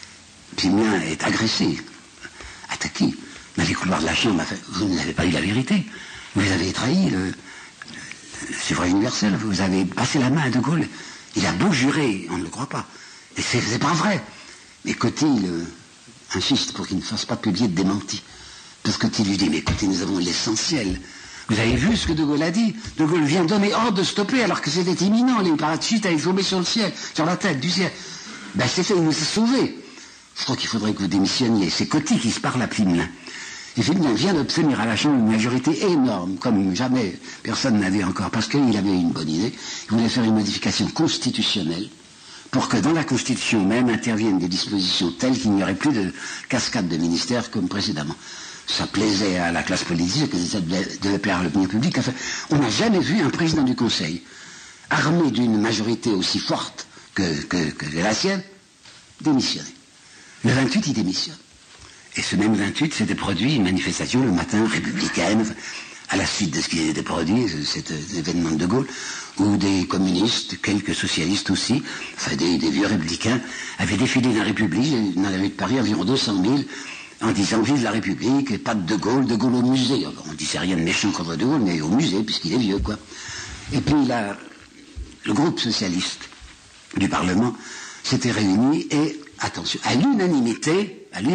Pimlin est agressé, attaqué. Dans les couloirs de la Chambre, vous n'avez pas eu la vérité. Vous avez trahi le suffrage universel. Vous avez passé la main à De Gaulle. Il a beau jurer, on ne le croit pas. Et c'est pas vrai. Mais Coty insiste pour qu'il ne fasse pas publier de démenti. Parce que Coty lui dit, mais écoutez, nous avons l'essentiel. Vous avez vu ce que De Gaulle a dit? De Gaulle vient donner ordre de stopper alors que c'était imminent. Les parachutes allaient tomber sur le ciel, sur la tête du ciel. Ben c'est fait, il nous a sauvés. Je crois qu'il faudrait que vous démissionniez. C'est Coty qui se parle à Pimlin. Et Pimlin vient d'obtenir à la Chambre une majorité énorme, comme jamais personne n'avait encore, parce qu'il avait une bonne idée. Il voulait faire une modification constitutionnelle pour que dans la Constitution même interviennent des dispositions telles qu'il n'y aurait plus de cascade de ministères comme précédemment. Ça plaisait à la classe politique, ça devait plaire à l'opinion publique. Enfin, on n'a jamais vu un président du Conseil, armé d'une majorité aussi forte que la sienne, démissionner. Le 28, il démissionne. Et ce même 28 s'était produit une manifestation le matin républicaine, à la suite de ce qui était produit, cet événement de De Gaulle, où des communistes, quelques socialistes aussi, enfin des vieux républicains, avaient défilé dans la République, dans la rue de Paris, environ 200 000, en disant vive la République, et pas de De Gaulle au musée. Alors, on disait rien de méchant contre De Gaulle, mais au musée, puisqu'il est vieux, quoi. Et puis là, le groupe socialiste du Parlement s'était réuni et, attention, à l'unanimité,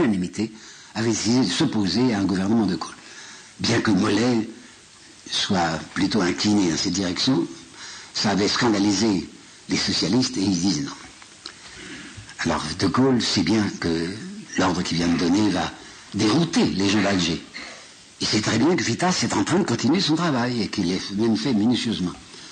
avait décidé de s'opposer à un gouvernement de Gaulle. Bien que Mollet soit plutôt incliné dans cette direction, ça avait scandalisé les socialistes et ils disent non. Alors De Gaulle sait bien que l'ordre qu'il vient de donner va dérouter les gens d'Alger. Il sait très bien que Vitas est en train de continuer son travail et qu'il est même fait minutieusement.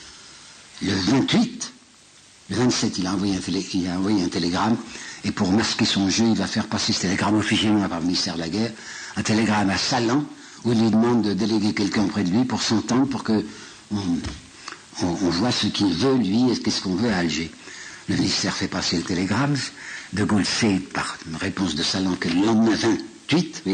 Le 28, le 27, il a envoyé un télégramme. Et pour masquer son jeu, il va faire passer ce télégramme officiellement par le ministère de la Guerre, un télégramme à Salan, où il lui demande de déléguer quelqu'un auprès de lui pour s'entendre, pour que on voit ce qu'il veut, lui, et qu'est-ce qu'on veut à Alger. Le ministère fait passer le télégramme. De Gaulle sait, par une réponse de Salan, que le lendemain 28,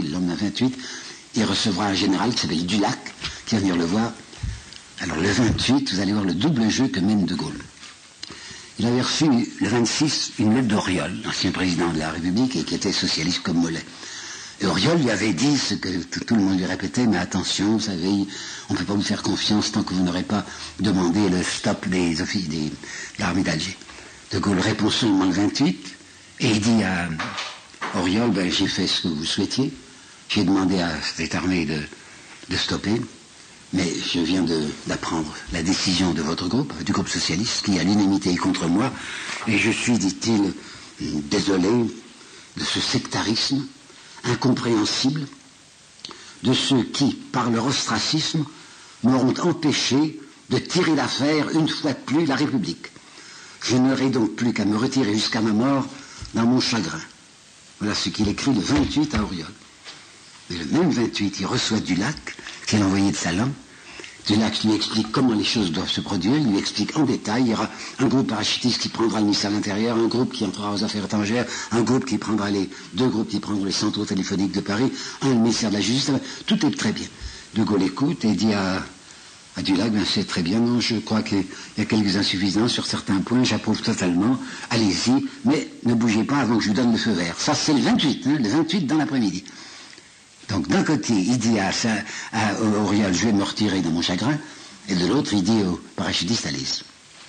il recevra un général qui s'appelle Dulac, qui va venir le voir. Alors le 28, vous allez voir le double jeu que mène De Gaulle. Il avait reçu le 26 une lettre d'Auriol, l'ancien président de la République, et qui était socialiste comme Mollet. Et Auriol lui avait dit ce que tout le monde lui répétait, mais attention, vous savez, on ne peut pas vous faire confiance tant que vous n'aurez pas demandé le stop des offices de l'armée d'Alger. De Gaulle répond seulement le 28, et il dit à Auriol, ben, j'ai fait ce que vous souhaitiez, j'ai demandé à cette armée de stopper, mais je viens d'apprendre la décision de votre groupe, du groupe socialiste, qui à l'unanimité est contre moi, et je suis, dit-il, désolé de ce sectarisme incompréhensible de ceux qui, par leur ostracisme, m'auront empêché de tirer l'affaire une fois de plus la République. Je n'aurai donc plus qu'à me retirer jusqu'à ma mort dans mon chagrin. Voilà ce qu'il écrit le 28 à Auriol. Mais le même 28, il reçoit Dulac, qu'il a envoyé de Salan. Dulac lui explique comment les choses doivent se produire, il lui explique en détail. Il y aura un groupe parachutiste qui prendra le ministère de l'Intérieur, un groupe qui entrera aux Affaires étrangères, un groupe qui prendra deux groupes qui prendront les centraux téléphoniques de Paris, un le ministère de la Justice. Tout est très bien. De Gaulle écoute et dit à Dulac, ben c'est très bien, non, je crois qu'il y a quelques insuffisances sur certains points, j'approuve totalement, allez-y, mais ne bougez pas avant que je vous donne le feu vert. Ça c'est le 28, le 28 dans l'après-midi. Donc d'un côté, il dit à Auriol, je vais me retirer dans mon chagrin, et de l'autre, il dit au parachutiste, allez-y.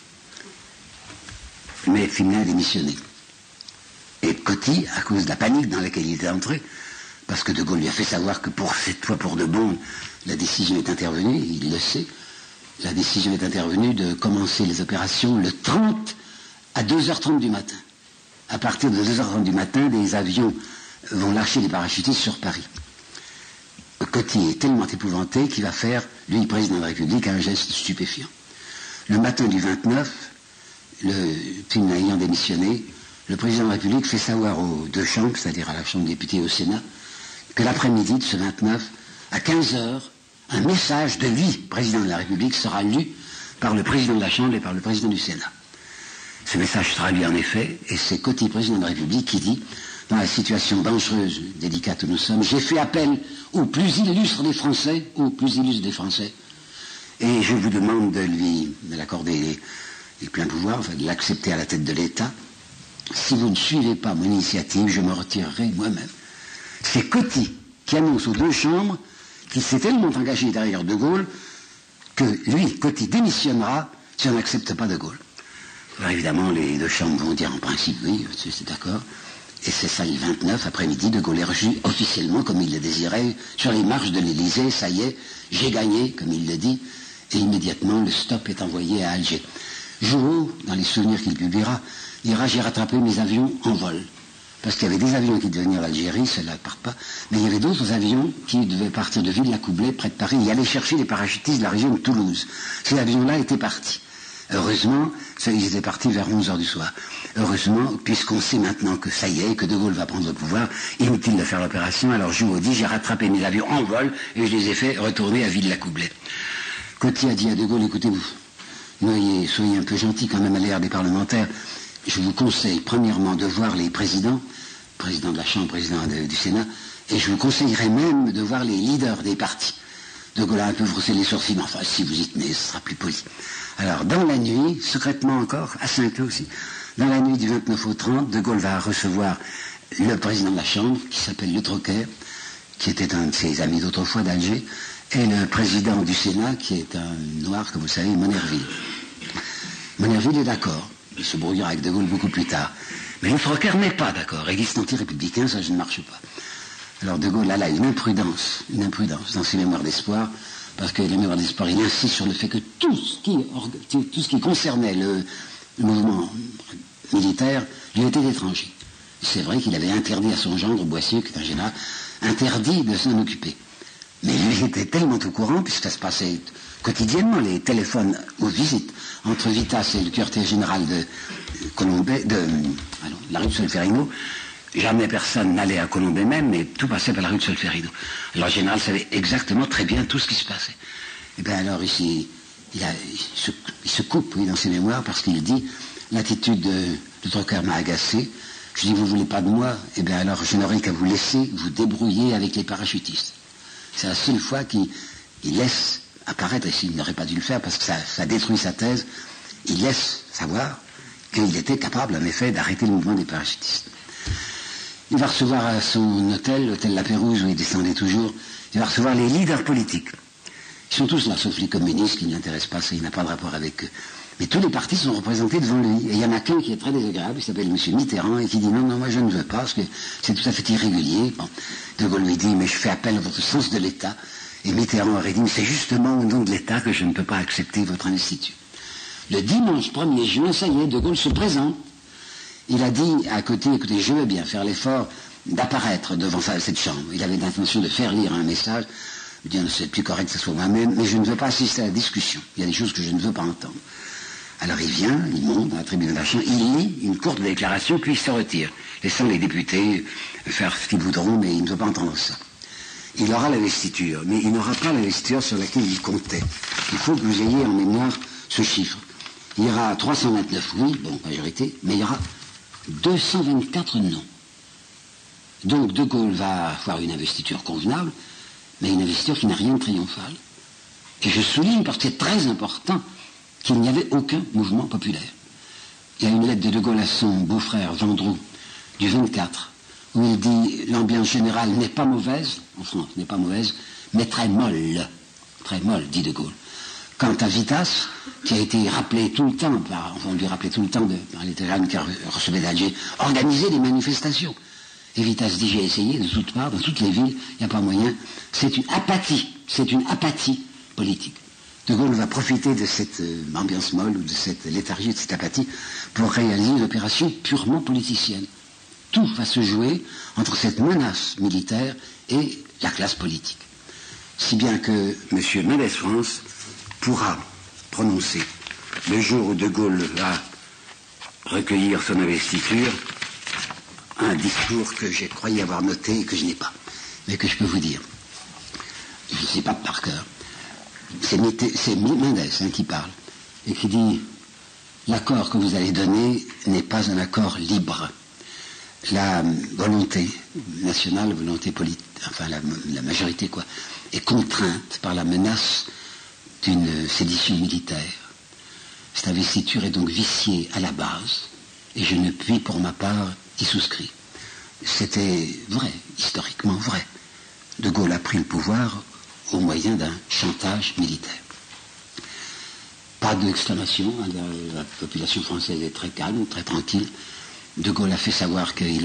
Mais Pimlin a démissionné. Et Coty, à cause de la panique dans laquelle il était entré, parce que De Gaulle lui a fait savoir que pour cette fois, pour de bon, la décision est intervenue, il le sait, la décision est intervenue de commencer les opérations le 30 à 2h30 du matin. À partir de 2h30 du matin, des avions vont lâcher les parachutistes sur Paris. Coty est tellement épouvanté qu'il va faire, lui, président de la République, un geste stupéfiant. Le matin du 29, Pimlin ayant démissionné, le président de la République fait savoir aux deux chambres, c'est-à-dire à la Chambre des députés et au Sénat, que l'après-midi de ce 29, à 15 heures, un message de lui, président de la République, sera lu par le président de la Chambre et par le président du Sénat. Ce message sera lu en effet, et c'est Coty, président de la République, qui dit, dans la situation dangereuse, délicate où nous sommes, j'ai fait appel aux plus illustres des Français, et je vous demande de l'accorder les pleins pouvoirs, enfin de l'accepter à la tête de l'État. Si vous ne suivez pas mon initiative, je me retirerai moi-même. C'est Coty qui annonce aux deux chambres qu'il s'est tellement engagé derrière De Gaulle que lui, Coty, démissionnera si on n'accepte pas De Gaulle. Alors évidemment, les deux chambres vont dire en principe oui, c'est d'accord. Et c'est ça, le 29 après-midi, De Gaulle est reçu officiellement, comme il le désirait, sur les marches de l'Élysée. Ça y est, j'ai gagné, comme il le dit, et immédiatement le stop est envoyé à Alger. Jouot, dans les souvenirs qu'il publiera, dira, j'ai rattrapé mes avions en vol. Parce qu'il y avait des avions qui devaient venir d'Algérie, ceux-là ne partent pas, mais il y avait d'autres avions qui devaient partir de Villacoublay, près de Paris, et aller chercher les parachutistes de la région de Toulouse. Ces avions-là étaient partis. Heureusement, ils étaient partis vers 11 heures du soir. Heureusement, puisqu'on sait maintenant que ça y est, que De Gaulle va prendre le pouvoir, inutile de faire l'opération, alors Jouot dit, j'ai rattrapé mes avions en vol, et je les ai fait retourner à Villacoublay. Coty a dit à De Gaulle, écoutez-vous, soyez un peu gentil quand même à l'égard des parlementaires. Je vous conseille premièrement de voir les présidents, président de la Chambre, président du Sénat, et je vous conseillerais même de voir les leaders des partis. De Gaulle a un peu froncé les sourcils, mais enfin, si vous y tenez, ce sera plus poli. Alors, dans la nuit, secrètement encore, à Saint-Cloud aussi, dans la nuit du 29 au 30, De Gaulle va recevoir le président de la Chambre, qui s'appelle Le Troquet, qui était un de ses amis d'autrefois d'Alger, et le président du Sénat, qui est un noir, comme vous savez, Monnerville. Monnerville est d'accord. Il se brouillera avec De Gaulle beaucoup plus tard. Mais le Troquet n'est pas d'accord. Il est anti-républicain, ça je ne marche pas. Alors De Gaulle a là une imprudence dans ses mémoires d'espoir, parce que les mémoires d'espoir, il insiste sur le fait que tout ce qui concernait le mouvement militaire lui était étranger. C'est vrai qu'il avait interdit à son gendre, Boissieu, qui est un général, interdit de s'en occuper. Mais lui était tellement au courant, puisque ça se passait quotidiennement, les téléphones aux visites entre Vitas et le quartier général de Colombey, la rue de Solferino. Jamais personne n'allait à Colombey même, mais tout passait par la rue de Solferino. Alors le général savait exactement très bien tout ce qui se passait. Et bien alors ici, il se coupe dans ses mémoires parce qu'il dit, l'attitude de Troquet m'a agacé. Je dis, vous ne voulez pas de moi? Eh bien alors je n'aurai qu'à vous laisser vous débrouiller avec les parachutistes. C'est la seule fois qu'il laisse apparaître, et s'il n'aurait pas dû le faire parce que ça détruit sa thèse, il laisse savoir qu'il était capable en effet d'arrêter le mouvement des parachutistes. Il va recevoir à son hôtel, l'hôtel La Pérouse où il descendait toujours, il va recevoir les leaders politiques. Ils sont tous là, sauf les communistes qui ne l'intéressent pas, ça, il n'a pas de rapport avec eux. Mais tous les partis sont représentés devant lui. Et il y en a qu'un qui est très désagréable, il s'appelle M. Mitterrand, et qui dit non, moi je ne veux pas, parce que c'est tout à fait irrégulier. Bon. De Gaulle lui dit, mais je fais appel à votre sens de l'État. Et Mitterrand aurait dit, mais c'est justement au nom de l'État que je ne peux pas accepter votre institut. Le dimanche 1er juin, ça y est, De Gaulle se présente. Il a dit à Coty, écoutez, je veux bien faire l'effort d'apparaître devant cette chambre. Il avait l'intention de faire lire un message, de dire, c'est plus correct que ce soit moi-même, mais je ne veux pas assister à la discussion. Il y a des choses que je ne veux pas entendre. Alors il vient, il monte dans la tribune de la Chambre, il lit une courte déclaration, puis il se retire, laissant les députés faire ce qu'ils voudront, mais il ne veut pas entendre ça. Il aura l'investiture, mais il n'aura pas l'investiture sur laquelle il comptait. Il faut que vous ayez en mémoire ce chiffre. Il y aura 329 oui, bon, majorité, mais il y aura 224 non. Donc De Gaulle va avoir une investiture convenable, mais une investiture qui n'a rien de triomphal. Et je souligne, parce que c'est très important, qu'il n'y avait aucun mouvement populaire. Il y a une lettre de Gaulle à son beau-frère Vendroux, du 24, où il dit, l'ambiance générale n'est pas mauvaise, en France, n'est pas mauvaise, mais très molle, dit De Gaulle. Quant à Vitas, qui a été rappelé tout le temps, on lui rappelait tout le temps par les télégrammes qui recevaient d'Alger, organiser des manifestations. Et Vitas dit, j'ai essayé de toutes parts, dans toutes les villes, il n'y a pas moyen. C'est une apathie politique. De Gaulle va profiter de cette ambiance molle ou de cette léthargie, de cette apathie, pour réaliser une opération purement politicienne. Tout va se jouer entre cette menace militaire et la classe politique. Si bien que M. Mendès France pourra prononcer, le jour où De Gaulle va recueillir son investiture, un discours que j'ai croyé avoir noté et que je n'ai pas, mais que je peux vous dire. Je ne sais pas par cœur. C'est Mendès qui parle, et qui dit « L'accord que vous allez donner n'est pas un accord libre. La volonté nationale, volonté politique, enfin la majorité quoi, est contrainte par la menace d'une sédition militaire. Cette investiture est donc viciée à la base, et je ne puis pour ma part y souscrire. » C'était vrai, historiquement vrai. De Gaulle a pris le pouvoir au moyen d'un chantage militaire. Pas d'exclamation, la population française est très calme, très tranquille. De Gaulle a fait savoir qu'il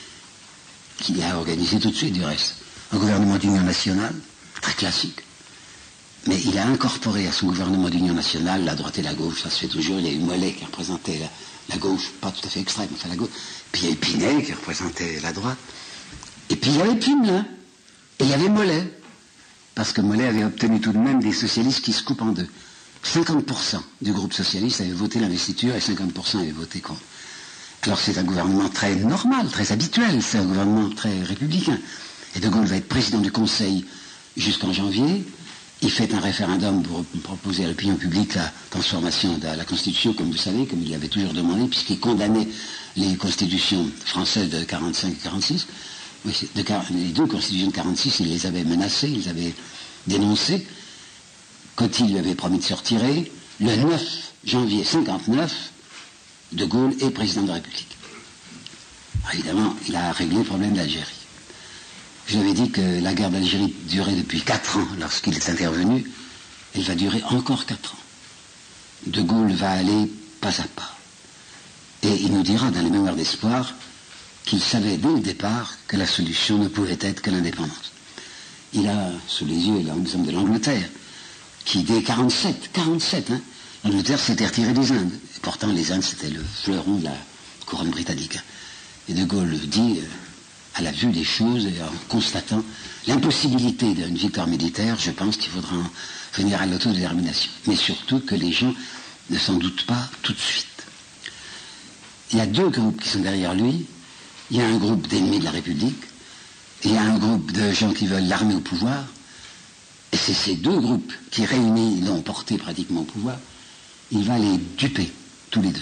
a organisé tout de suite du reste un gouvernement d'union nationale, très classique. Mais il a incorporé à son gouvernement d'union nationale la droite et la gauche, ça se fait toujours. Il y a eu Mollet qui représentait la gauche, pas tout à fait extrême, enfin la gauche. Puis il y a eu Pinet qui représentait la droite. Et puis il y avait Pimelin. Et il y avait Mollet. Parce que Mollet avait obtenu tout de même des socialistes qui se coupent en deux. 50% du groupe socialiste avait voté l'investiture et 50% avaient voté contre. Alors c'est un gouvernement très normal, très habituel, c'est un gouvernement très républicain. Et De Gaulle va être président du Conseil jusqu'en janvier. Il fait un référendum pour proposer à l'opinion publique la transformation de la Constitution, comme vous savez, comme il l'avait toujours demandé, puisqu'il condamnait les constitutions françaises de 45 et 46. Oui, les deux constitutions de 46, il les avait menacées, il les avait dénoncées. Quand il lui avait promis de se retirer, le 9 janvier 59, De Gaulle est président de la République. Alors, évidemment, il a réglé le problème d'Algérie. Je vous avais dit que la guerre d'Algérie durait depuis 4 ans lorsqu'il est intervenu. Elle va durer encore 4 ans. De Gaulle va aller pas à pas. Et il nous dira dans les mémoires d'espoir qu'il savait dès le départ que la solution ne pouvait être que l'indépendance. Il a sous les yeux l'exemple de l'Angleterre, qui dès 47, l'Angleterre s'était retirée des Indes. Et pourtant les Indes c'était le fleuron de la couronne britannique. Et De Gaulle dit, à la vue des choses et en constatant l'impossibilité d'une victoire militaire, je pense qu'il faudra en venir à l'autodétermination. Mais surtout que les gens ne s'en doutent pas tout de suite. Il y a 2 groupes qui sont derrière lui. Il y a un groupe d'ennemis de la République, et il y a un groupe de gens qui veulent l'armée au pouvoir, et c'est ces 2 groupes qui réunis l'ont porté pratiquement au pouvoir. Il va les duper, tous les 2.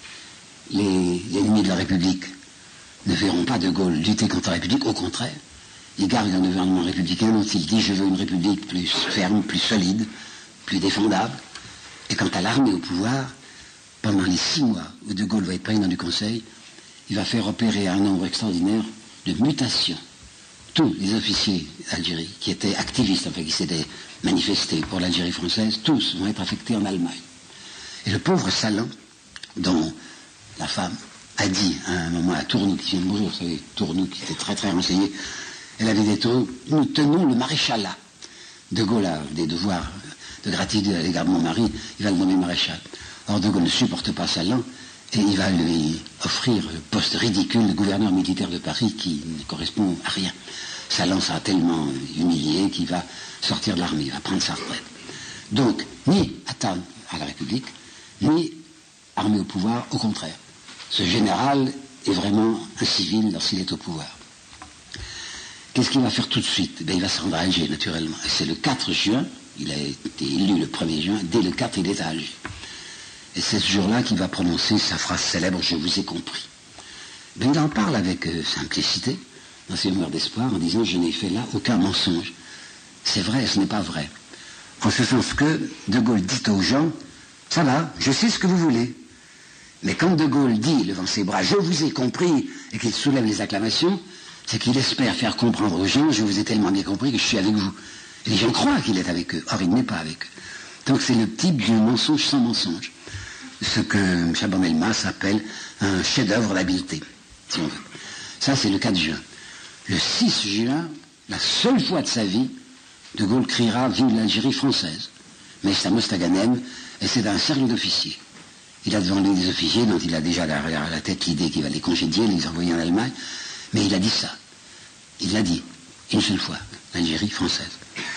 Les ennemis de la République ne verront pas De Gaulle lutter contre la République, au contraire. Il garde un gouvernement républicain dont il dit « je veux une République plus ferme, plus solide, plus défendable ». Et quant à l'armée au pouvoir, pendant les 6 mois où De Gaulle va être président du Conseil, il va faire opérer un nombre extraordinaire de mutations. Tous les officiers d'Algérie qui étaient activistes, enfin qui s'étaient manifestés pour l'Algérie française, tous vont être affectés en Allemagne. Et le pauvre Salan, dont la femme a dit à un moment à Tournou, qui vient de mourir, vous savez, Tournou qui était très très renseigné, elle avait des taux, nous tenons le maréchalat. De Gaulle a des devoirs de gratitude à l'égard de mon mari, il va le nommer maréchal. Or De Gaulle ne supporte pas Salan, et il va lui offrir le poste ridicule de gouverneur militaire de Paris qui ne correspond à rien. Salan sera tellement humilié qu'il va sortir de l'armée, il va prendre sa retraite. Donc, ni atteinte à la République, ni armée au pouvoir, au contraire. Ce général est vraiment un civil lorsqu'il est au pouvoir. Qu'est-ce qu'il va faire tout de suite? Il va se rendre à Alger, naturellement. Et c'est le 4 juin, il a été élu le 1er juin, dès le 4, il est à Alger. Et c'est ce jour-là qu'il va prononcer sa phrase célèbre « Je vous ai compris ». Il en parle avec simplicité, dans ses mémoires d'espoir, en disant « Je n'ai fait là aucun mensonge ». C'est vrai, ce n'est pas vrai. En ce sens que De Gaulle dit aux gens « Ça va, je sais ce que vous voulez ». Mais quand De Gaulle dit, levant ses bras « Je vous ai compris » et qu'il soulève les acclamations, c'est qu'il espère faire comprendre aux gens « Je vous ai tellement bien compris que je suis avec vous ». Et les gens croient qu'il est avec eux. Or, il n'est pas avec eux. Donc c'est le type du mensonge sans mensonge. Ce que Chaban-Delmas appelle un chef-d'œuvre d'habileté, si on veut. Ça, c'est le 4 juin. Le 6 juin, la seule fois de sa vie, De Gaulle criera « Vive l'Algérie française ». Mais c'est à Mostaganem, et c'est un cercle d'officiers. Il a devant lui des officiers dont il a déjà à la tête l'idée qu'il va les congédier, les envoyer en Allemagne. Mais il a dit ça. Il l'a dit, une seule fois, l'Algérie française.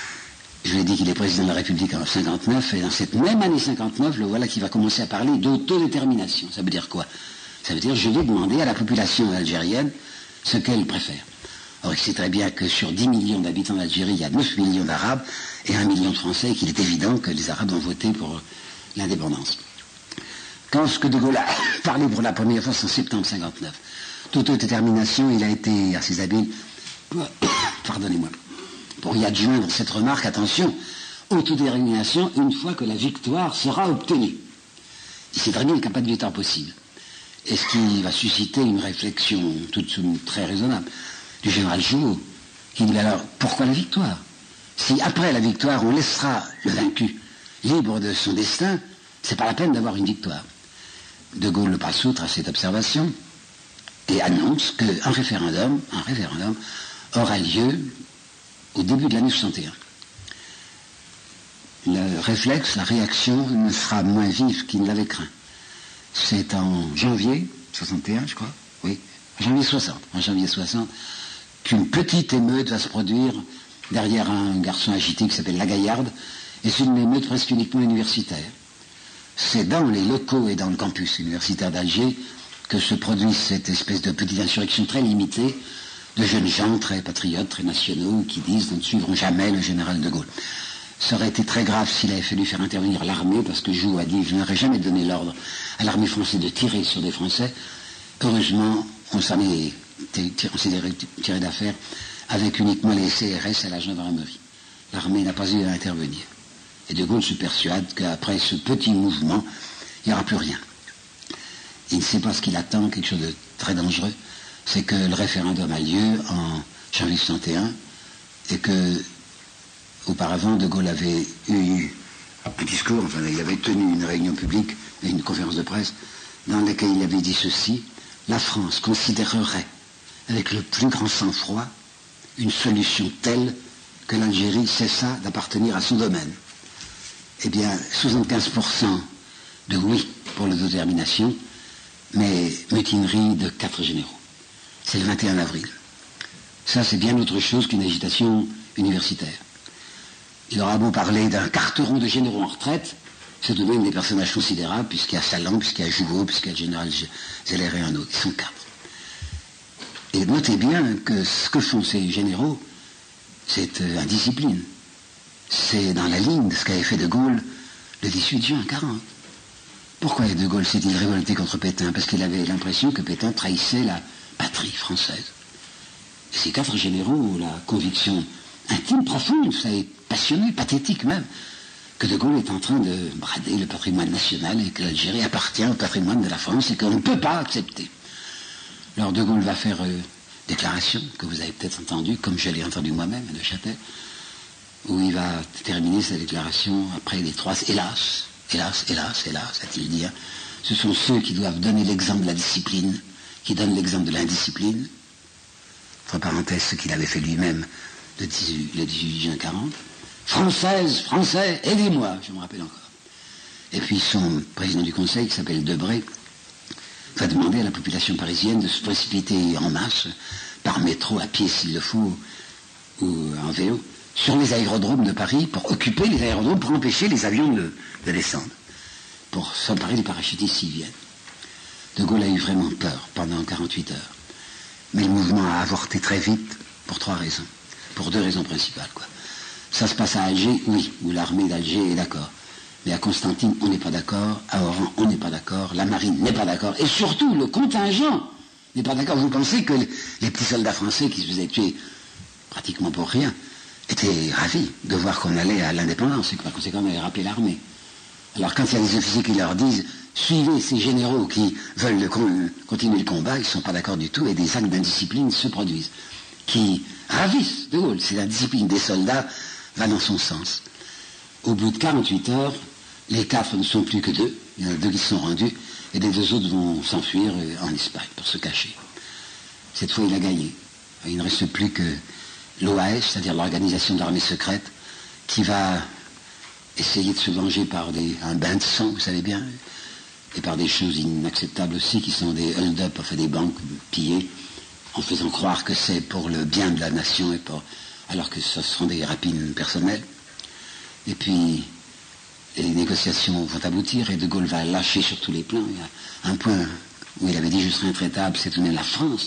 Je lui ai dit qu'il est président de la République en 59, et dans cette même année 59, le voilà qui va commencer à parler d'autodétermination. Ça veut dire quoi? Ça veut dire je vais demander à la population algérienne ce qu'elle préfère. Or, il sait très bien que sur 10 millions d'habitants d'Algérie, il y a 9 millions d'Arabes et 1 million de Français, et qu'il est évident que les Arabes ont voté pour l'indépendance. Quand ce que De Gaulle a parlé pour la première fois, c'est en septembre 59. Toute détermination, il a été assez habile, pardonnez-moi, pour y adjoindre cette remarque, attention, autodétermination une fois que la victoire sera obtenue. Il sait très bien qu'il n'y a pas de victoire possible. Et ce qui va susciter une réflexion toute très raisonnable du général Jouot, qui dit alors, pourquoi la victoire? Si après la victoire, on laissera le vaincu libre de son destin, c'est pas la peine d'avoir une victoire. De Gaulle le passe outre à cette observation et annonce qu'un référendum aura lieu au début de l'année 61. Le réflexe, la réaction ne sera moins vive qu'il ne l'avait craint. C'est en janvier 61, je crois, oui, en janvier 60, qu'une petite émeute va se produire derrière un garçon agité qui s'appelle Lagaillarde, et c'est une émeute presque uniquement universitaire. C'est dans les locaux et dans le campus universitaire d'Alger que se produit cette espèce de petite insurrection très limitée de jeunes gens très patriotes, très nationaux, qui disent « nous ne suivrons jamais le général de Gaulle ». Ça aurait été très grave s'il avait fallu faire intervenir l'armée, parce que Jouot a dit « je n'aurais jamais donné l'ordre à l'armée française de tirer sur des Français ». Heureusement, on s'est tiré d'affaire avec uniquement les CRS à la gendarmerie. L'armée n'a pas eu à intervenir. Et De Gaulle se persuade qu'après ce petit mouvement, il n'y aura plus rien. Il ne sait pas ce qu'il attend, quelque chose de très dangereux, c'est que le référendum a lieu en janvier 61 et que auparavant De Gaulle avait eu un discours, enfin il avait tenu une réunion publique et une conférence de presse dans laquelle il avait dit ceci: la France considérerait avec le plus grand sang-froid une solution telle que l'Algérie cessa d'appartenir à son domaine. Eh bien, 75% de oui pour l'autodétermination, mais mutinerie de 4 généraux. C'est le 21 avril. Ça, c'est bien autre chose qu'une agitation universitaire. Il aura beau parler d'un carteron de généraux en retraite, c'est tout de même des personnages considérables, puisqu'il y a Salan, puisqu'il y a Jouveau, puisqu'il y a le général Zeller et un autre. Ils sont 4. Et notez bien que ce que font ces généraux, c'est indiscipline. C'est dans la ligne de ce qu'avait fait De Gaulle le 18 juin 40. Pourquoi De Gaulle s'est-il révolté contre Pétain? Parce qu'il avait l'impression que Pétain trahissait la patrie française. Et ces 4 généraux ont la conviction intime, profonde, vous savez, passionnée, pathétique même, que De Gaulle est en train de brader le patrimoine national et que l'Algérie appartient au patrimoine de la France et qu'on ne peut pas accepter. Alors De Gaulle va faire déclaration que vous avez peut-être entendue, comme je l'ai entendue moi-même à Neuchâtel, où il va terminer sa déclaration après les 3 hélas, a-t-il dit. Ce sont ceux qui doivent donner l'exemple de la discipline, qui donnent l'exemple de l'indiscipline. Entre parenthèses, ce qu'il avait fait lui-même le 18 juin 40. Française, Français, aidez-moi, je me rappelle encore. Et puis son président du Conseil, qui s'appelle Debré, va demander à la population parisienne de se précipiter en masse, par métro, à pied s'il le faut, ou en vélo, sur les aérodromes de Paris, pour occuper les aérodromes, pour empêcher les avions de descendre, pour s'emparer des parachutistes s'ils viennent. De Gaulle a eu vraiment peur pendant 48 heures. Mais le mouvement a avorté très vite, pour 3 raisons. Pour 2 raisons principales, quoi. Ça se passe à Alger, oui, où l'armée d'Alger est d'accord. Mais à Constantine, on n'est pas d'accord. À Oran, on n'est pas d'accord. La marine n'est pas d'accord. Et surtout, le contingent n'est pas d'accord. Vous pensez que les petits soldats français qui se faisaient tuer pratiquement pour rien étaient ravis de voir qu'on allait à l'indépendance et que par conséquent on allait rappeler l'armée. Alors quand il y a des officiers qui leur disent « suivez ces généraux qui veulent continuer le combat », ils ne sont pas d'accord du tout et des actes d'indiscipline se produisent qui ravissent De Gaulle. C'est la discipline des soldats va dans son sens. Au bout de 48 heures, les 4 ne sont plus que 2. Il y en a 2 qui se sont rendus et les 2 autres vont s'enfuir en Espagne pour se cacher. Cette fois, il a gagné. Il ne reste plus que l'OAS, c'est-à-dire l'organisation de l'armée secrète, qui va essayer de se venger par un bain de sang, vous savez bien, et par des choses inacceptables aussi, qui sont des hold-up, enfin des banques pillées, en faisant croire que c'est pour le bien de la nation, alors que ce sont des rapines personnelles. Et puis, les négociations vont aboutir, et De Gaulle va lâcher sur tous les plans. Il y a un point où il avait dit « je serai intraitable », c'est tout de même la France,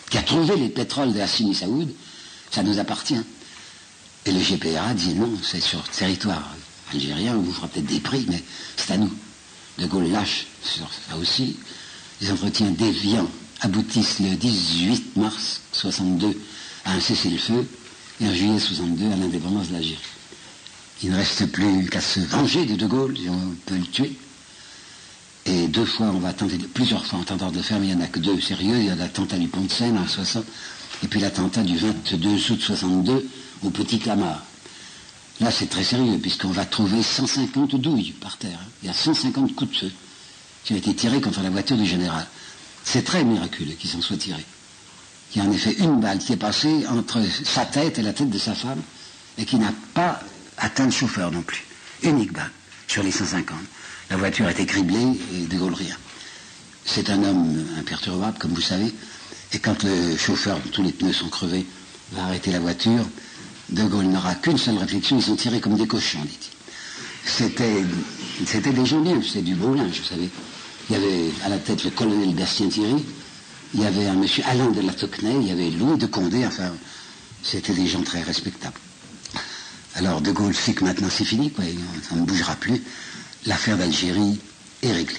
qui a trouvé les pétroles de Hassini Saoud, ça nous appartient. Et le GPRA dit non, c'est sur le territoire algérien, on vous fera peut-être des prix, mais c'est à nous. De Gaulle lâche sur ça aussi. Les entretiens déviants aboutissent le 18 mars 62 à un cessez-le-feu et en juillet 62 à l'indépendance de l'Algérie. Il ne reste plus qu'à se venger de Gaulle, si on peut le tuer. Et plusieurs fois on tentera de le faire, mais il n'y en a que deux sérieux. Il y a l'attentat du Pont de Seine en 60, et puis l'attentat du 22 août 62 au Petit Clamart. Là c'est très sérieux, puisqu'on va trouver 150 douilles par terre. Il y a 150 coups de feu qui ont été tirés contre la voiture du général. C'est très miraculeux qu'ils s'en soient tirés. Il y a en effet une balle qui est passée entre sa tête et la tête de sa femme, et qui n'a pas atteint le chauffeur non plus. Unique balle sur les 150. La voiture a été criblée et de Gaulle rien. C'est un homme imperturbable, comme vous savez, et quand le chauffeur, tous les pneus sont crevés, va arrêter la voiture, de Gaulle n'aura qu'une seule réflexion, ils sont tirés comme des cochons, dit-il. C'était des gens bien, c'était du beau linge, vous savez. Il y avait à la tête le colonel Bastien-Thierry, il y avait un monsieur Alain de la Tocquenay, il y avait Louis de Condé, enfin, c'était des gens très respectables. Alors de Gaulle sait que maintenant c'est fini, quoi, ça ne bougera plus. L'affaire d'Algérie est réglée.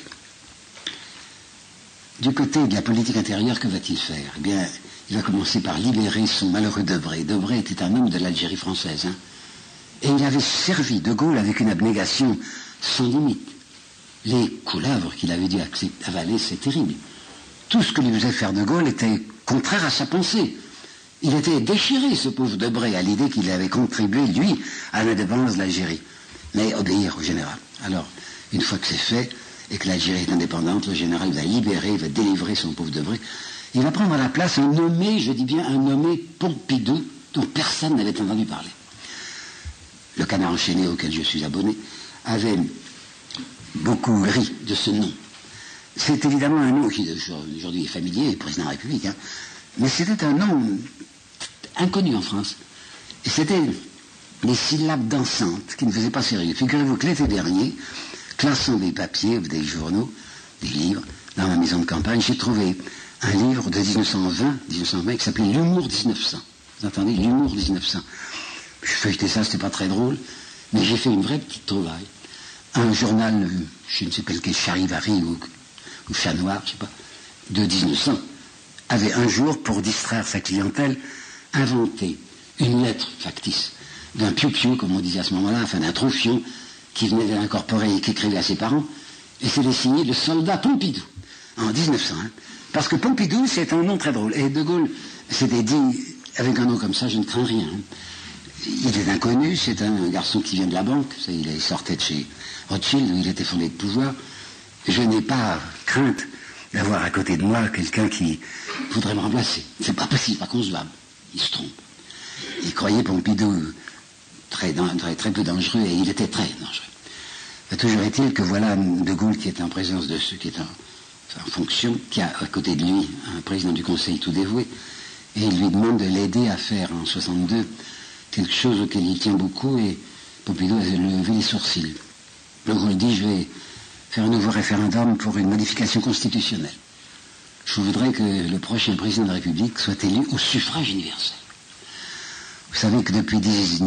Du côté de la politique intérieure, que va-t-il faire? Eh bien, il va commencer par libérer son malheureux Debré. Debré était un homme de l'Algérie française, hein, et il avait servi de Gaulle avec une abnégation sans limite. Les couleuvres qu'il avait dû avaler, c'est terrible. Tout ce que lui faisait faire de Gaulle était contraire à sa pensée. Il était déchiré, ce pauvre Debré, à l'idée qu'il avait contribué, lui, à l'indépendance de l'Algérie. Mais obéir au général. Alors, une fois que c'est fait, et que l'Algérie est indépendante, le général va libérer, va délivrer son pauvre Debré. Il va prendre à la place un nommé, je dis bien un nommé Pompidou, dont personne n'avait entendu parler. Le Canard enchaîné, auquel je suis abonné, avait beaucoup ri de ce nom. C'est évidemment un nom qui aujourd'hui est familier, président de la République, hein, mais c'était un nom inconnu en France. Et c'était des syllabes dansantes qui ne faisaient pas sérieux. Figurez-vous que l'été dernier, classant des papiers, des journaux, des livres, dans ma maison de campagne, j'ai trouvé un livre de 1920 qui s'appelait L'humour 1900. Vous entendez, L'humour 1900. Je feuilletais ça, c'était pas très drôle, mais j'ai fait une vraie petite trouvaille. Un journal, je ne sais pas lequel, Charivari ou Chat Noir, je sais pas, de 1900, avait un jour, pour distraire sa clientèle, inventé une lettre factice d'un piou-piou, comme on disait à ce moment-là, enfin d'un troufion, qui venait de l'incorporer et qui écrivait à ses parents, et c'était signé le soldat Pompidou, en 1900. Hein, parce que Pompidou, c'est un nom très drôle. Et De Gaulle s'était dit, avec un nom comme ça, je ne crains rien. Hein. Il est inconnu, c'est un garçon qui vient de la banque, il sortait de chez Rothschild, où il était fondé de pouvoir. Je n'ai pas crainte d'avoir à côté de moi quelqu'un qui voudrait me remplacer. C'est pas possible, pas concevable. Il se trompe. Il croyait Pompidou très peu dangereux, et il était très dangereux. Mais toujours est-il que voilà De Gaulle qui est en présence de ceux qui est en fonction, qui a à côté de lui un président du Conseil tout dévoué, et il lui demande de l'aider à faire en 62 quelque chose auquel il tient beaucoup, et Pompidou a levé les sourcils. De Gaulle dit, je vais faire un nouveau référendum pour une modification constitutionnelle. Je voudrais que le prochain président de la République soit élu au suffrage universel. Vous savez que depuis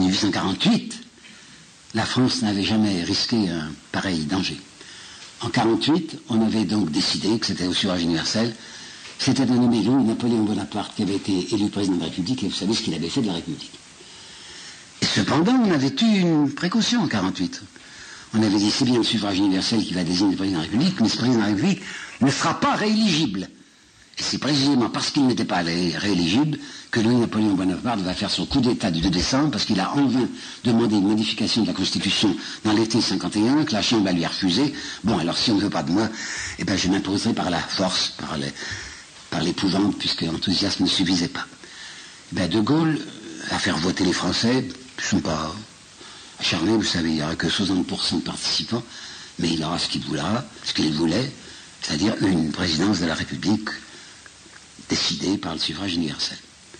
1848, la France n'avait jamais risqué un pareil danger. En 1948, on avait donc décidé que c'était au suffrage universel. C'était un nommé Louis-Napoléon Bonaparte qui avait été élu président de la République, et vous savez ce qu'il avait fait de la République. Et cependant, on avait eu une précaution en 1948. On avait dit, c'est bien le suffrage universel qui va désigner le président de la République, mais ce président de la République ne sera pas rééligible. Et c'est précisément parce qu'il n'était pas rééligible que Louis-Napoléon Bonaparte va faire son coup d'État du 2 décembre, parce qu'il a en vain demandé une modification de la Constitution dans l'été 51, que la Chambre va lui a refusé. Bon, alors si on ne veut pas de moi, eh ben, je m'imposerai par la force, par l'épouvante, puisque l'enthousiasme ne suffisait pas. Eh ben, De Gaulle va faire voter les Français, ils ne sont pas acharnés, vous savez, il n'y aura que 60% de participants, mais il aura ce qu'il voudra, ce qu'il voulait, c'est-à-dire une présidence de la République décidée par le suffrage universel.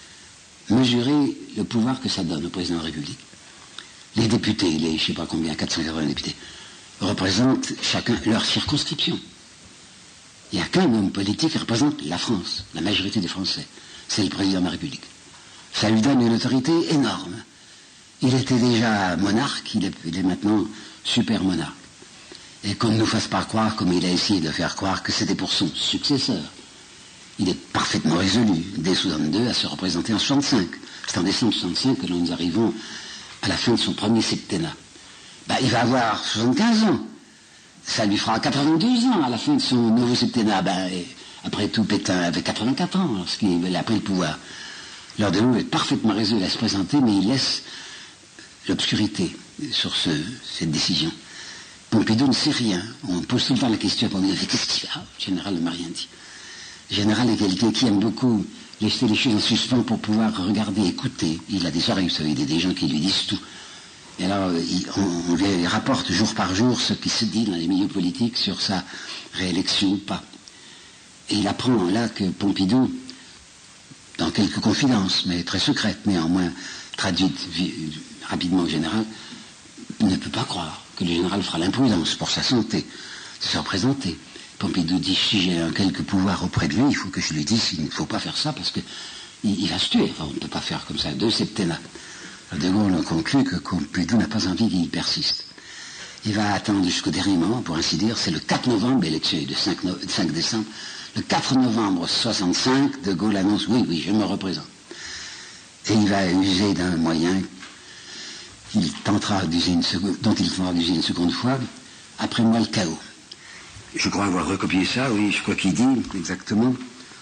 Mesurez le pouvoir que ça donne au président de la République. Les députés, je ne sais pas combien, 480 députés, représentent chacun leur circonscription. Il n'y a qu'un homme politique qui représente la France, la majorité des Français. c'est le président de la République. Ça lui donne une autorité énorme. Il était déjà monarque, il est maintenant super monarque. Et qu'on ne nous fasse pas croire, comme il a essayé de faire croire, que c'était pour son successeur. Il est parfaitement résolu, dès 62, à se représenter en 65. C'est en décembre 65 que nous arrivons à la fin de son premier septennat. Il va avoir 75 ans. Ça lui fera 92 ans à la fin de son nouveau septennat. Après tout, Pétain avait 84 ans lorsqu'il a pris le pouvoir. Lors de Gaulle est parfaitement résolu à se présenter, mais il laisse l'obscurité sur cette décision. Pompidou ne sait rien. On pose tout le temps la question à Pompidou, qu'est-ce qu'il a? Le général ne m'a rien dit. Le général est quelqu'un qui aime beaucoup laisser les choses en suspens pour pouvoir regarder, écouter. Il a des oreilles, vous savez, des gens qui lui disent tout. Et alors, on lui rapporte jour par jour ce qui se dit dans les milieux politiques sur sa réélection ou pas. Et il apprend là que Pompidou, dans quelques confidences, mais très secrètes, néanmoins traduites rapidement au général, ne peut pas croire que le général fera l'imprudence pour sa santé de se représenter. Pompidou dit, si j'ai quelque pouvoir auprès de lui, il faut que je lui dise qu'il ne faut pas faire ça parce qu'il va se tuer. Enfin, on ne peut pas faire comme ça 2 septennats. De Gaulle conclut que Pompidou n'a pas envie qu'il persiste. Il va attendre jusqu'au dernier moment, pour ainsi dire. C'est le 4 novembre, l'élection est de 5 décembre. Le 4 novembre 65, De Gaulle annonce, oui, je me représente. Et il va user d'un moyen dont il tentera d'user une seconde fois. Après moi, le chaos. Je crois avoir recopié ça, oui, je crois qu'il dit exactement.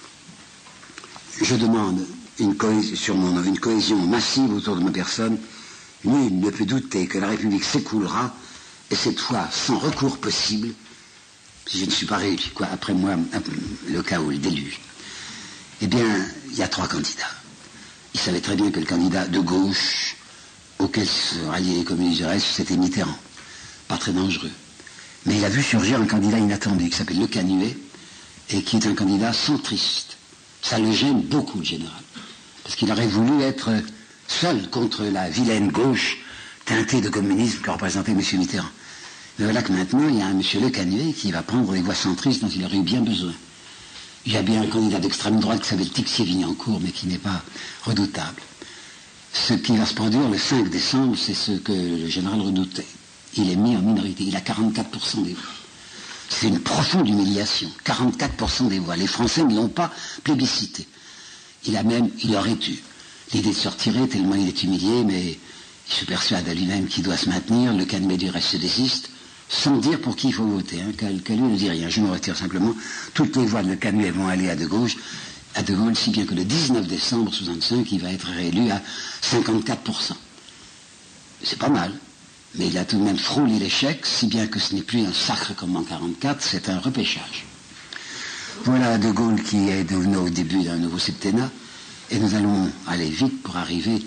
Je demande une cohésion massive autour de ma personne. Nul ne peut douter que la République s'écoulera, et cette fois sans recours possible, si je ne suis pas réélu, après moi, le chaos, le déluge. Eh bien, il y a 3 candidats. Il savait très bien que le candidat de gauche, auquel se ralliaient les communistes du reste, c'était Mitterrand. Pas très dangereux. Mais il a vu surgir un candidat inattendu qui s'appelle Le Canuet, et qui est un candidat centriste. Ça le gêne beaucoup, le général. Parce qu'il aurait voulu être seul contre la vilaine gauche teintée de communisme que représentait M. Mitterrand. Mais voilà que maintenant, il y a un M. Le Canuet qui va prendre les voix centristes dont il aurait eu bien besoin. Il y a bien un candidat d'extrême droite qui s'appelle Tixier-Vignancourt, mais qui n'est pas redoutable. Ce qui va se produire le 5 décembre, c'est ce que le général redoutait. Il est mis en minorité. Il a 44% des voix. C'est une profonde humiliation. 44% des voix. Les Français ne l'ont pas plébiscité. Il aurait eu l'idée de se retirer tellement il est humilié, mais il se persuade à lui-même qu'il doit se maintenir. Le Canuet du reste se désiste, sans dire pour qui il faut voter. Canuet ne dit rien. Je me retire simplement. Toutes les voix de Le Canuet vont aller à De Gaulle, si bien que le 19 décembre 65, il va être réélu à 54%. C'est pas mal. Mais il a tout de même frôlé l'échec, si bien que ce n'est plus un sacre comme en 44, c'est un repêchage. Voilà De Gaulle qui est devenu au début d'un nouveau septennat, et nous allons aller vite pour arriver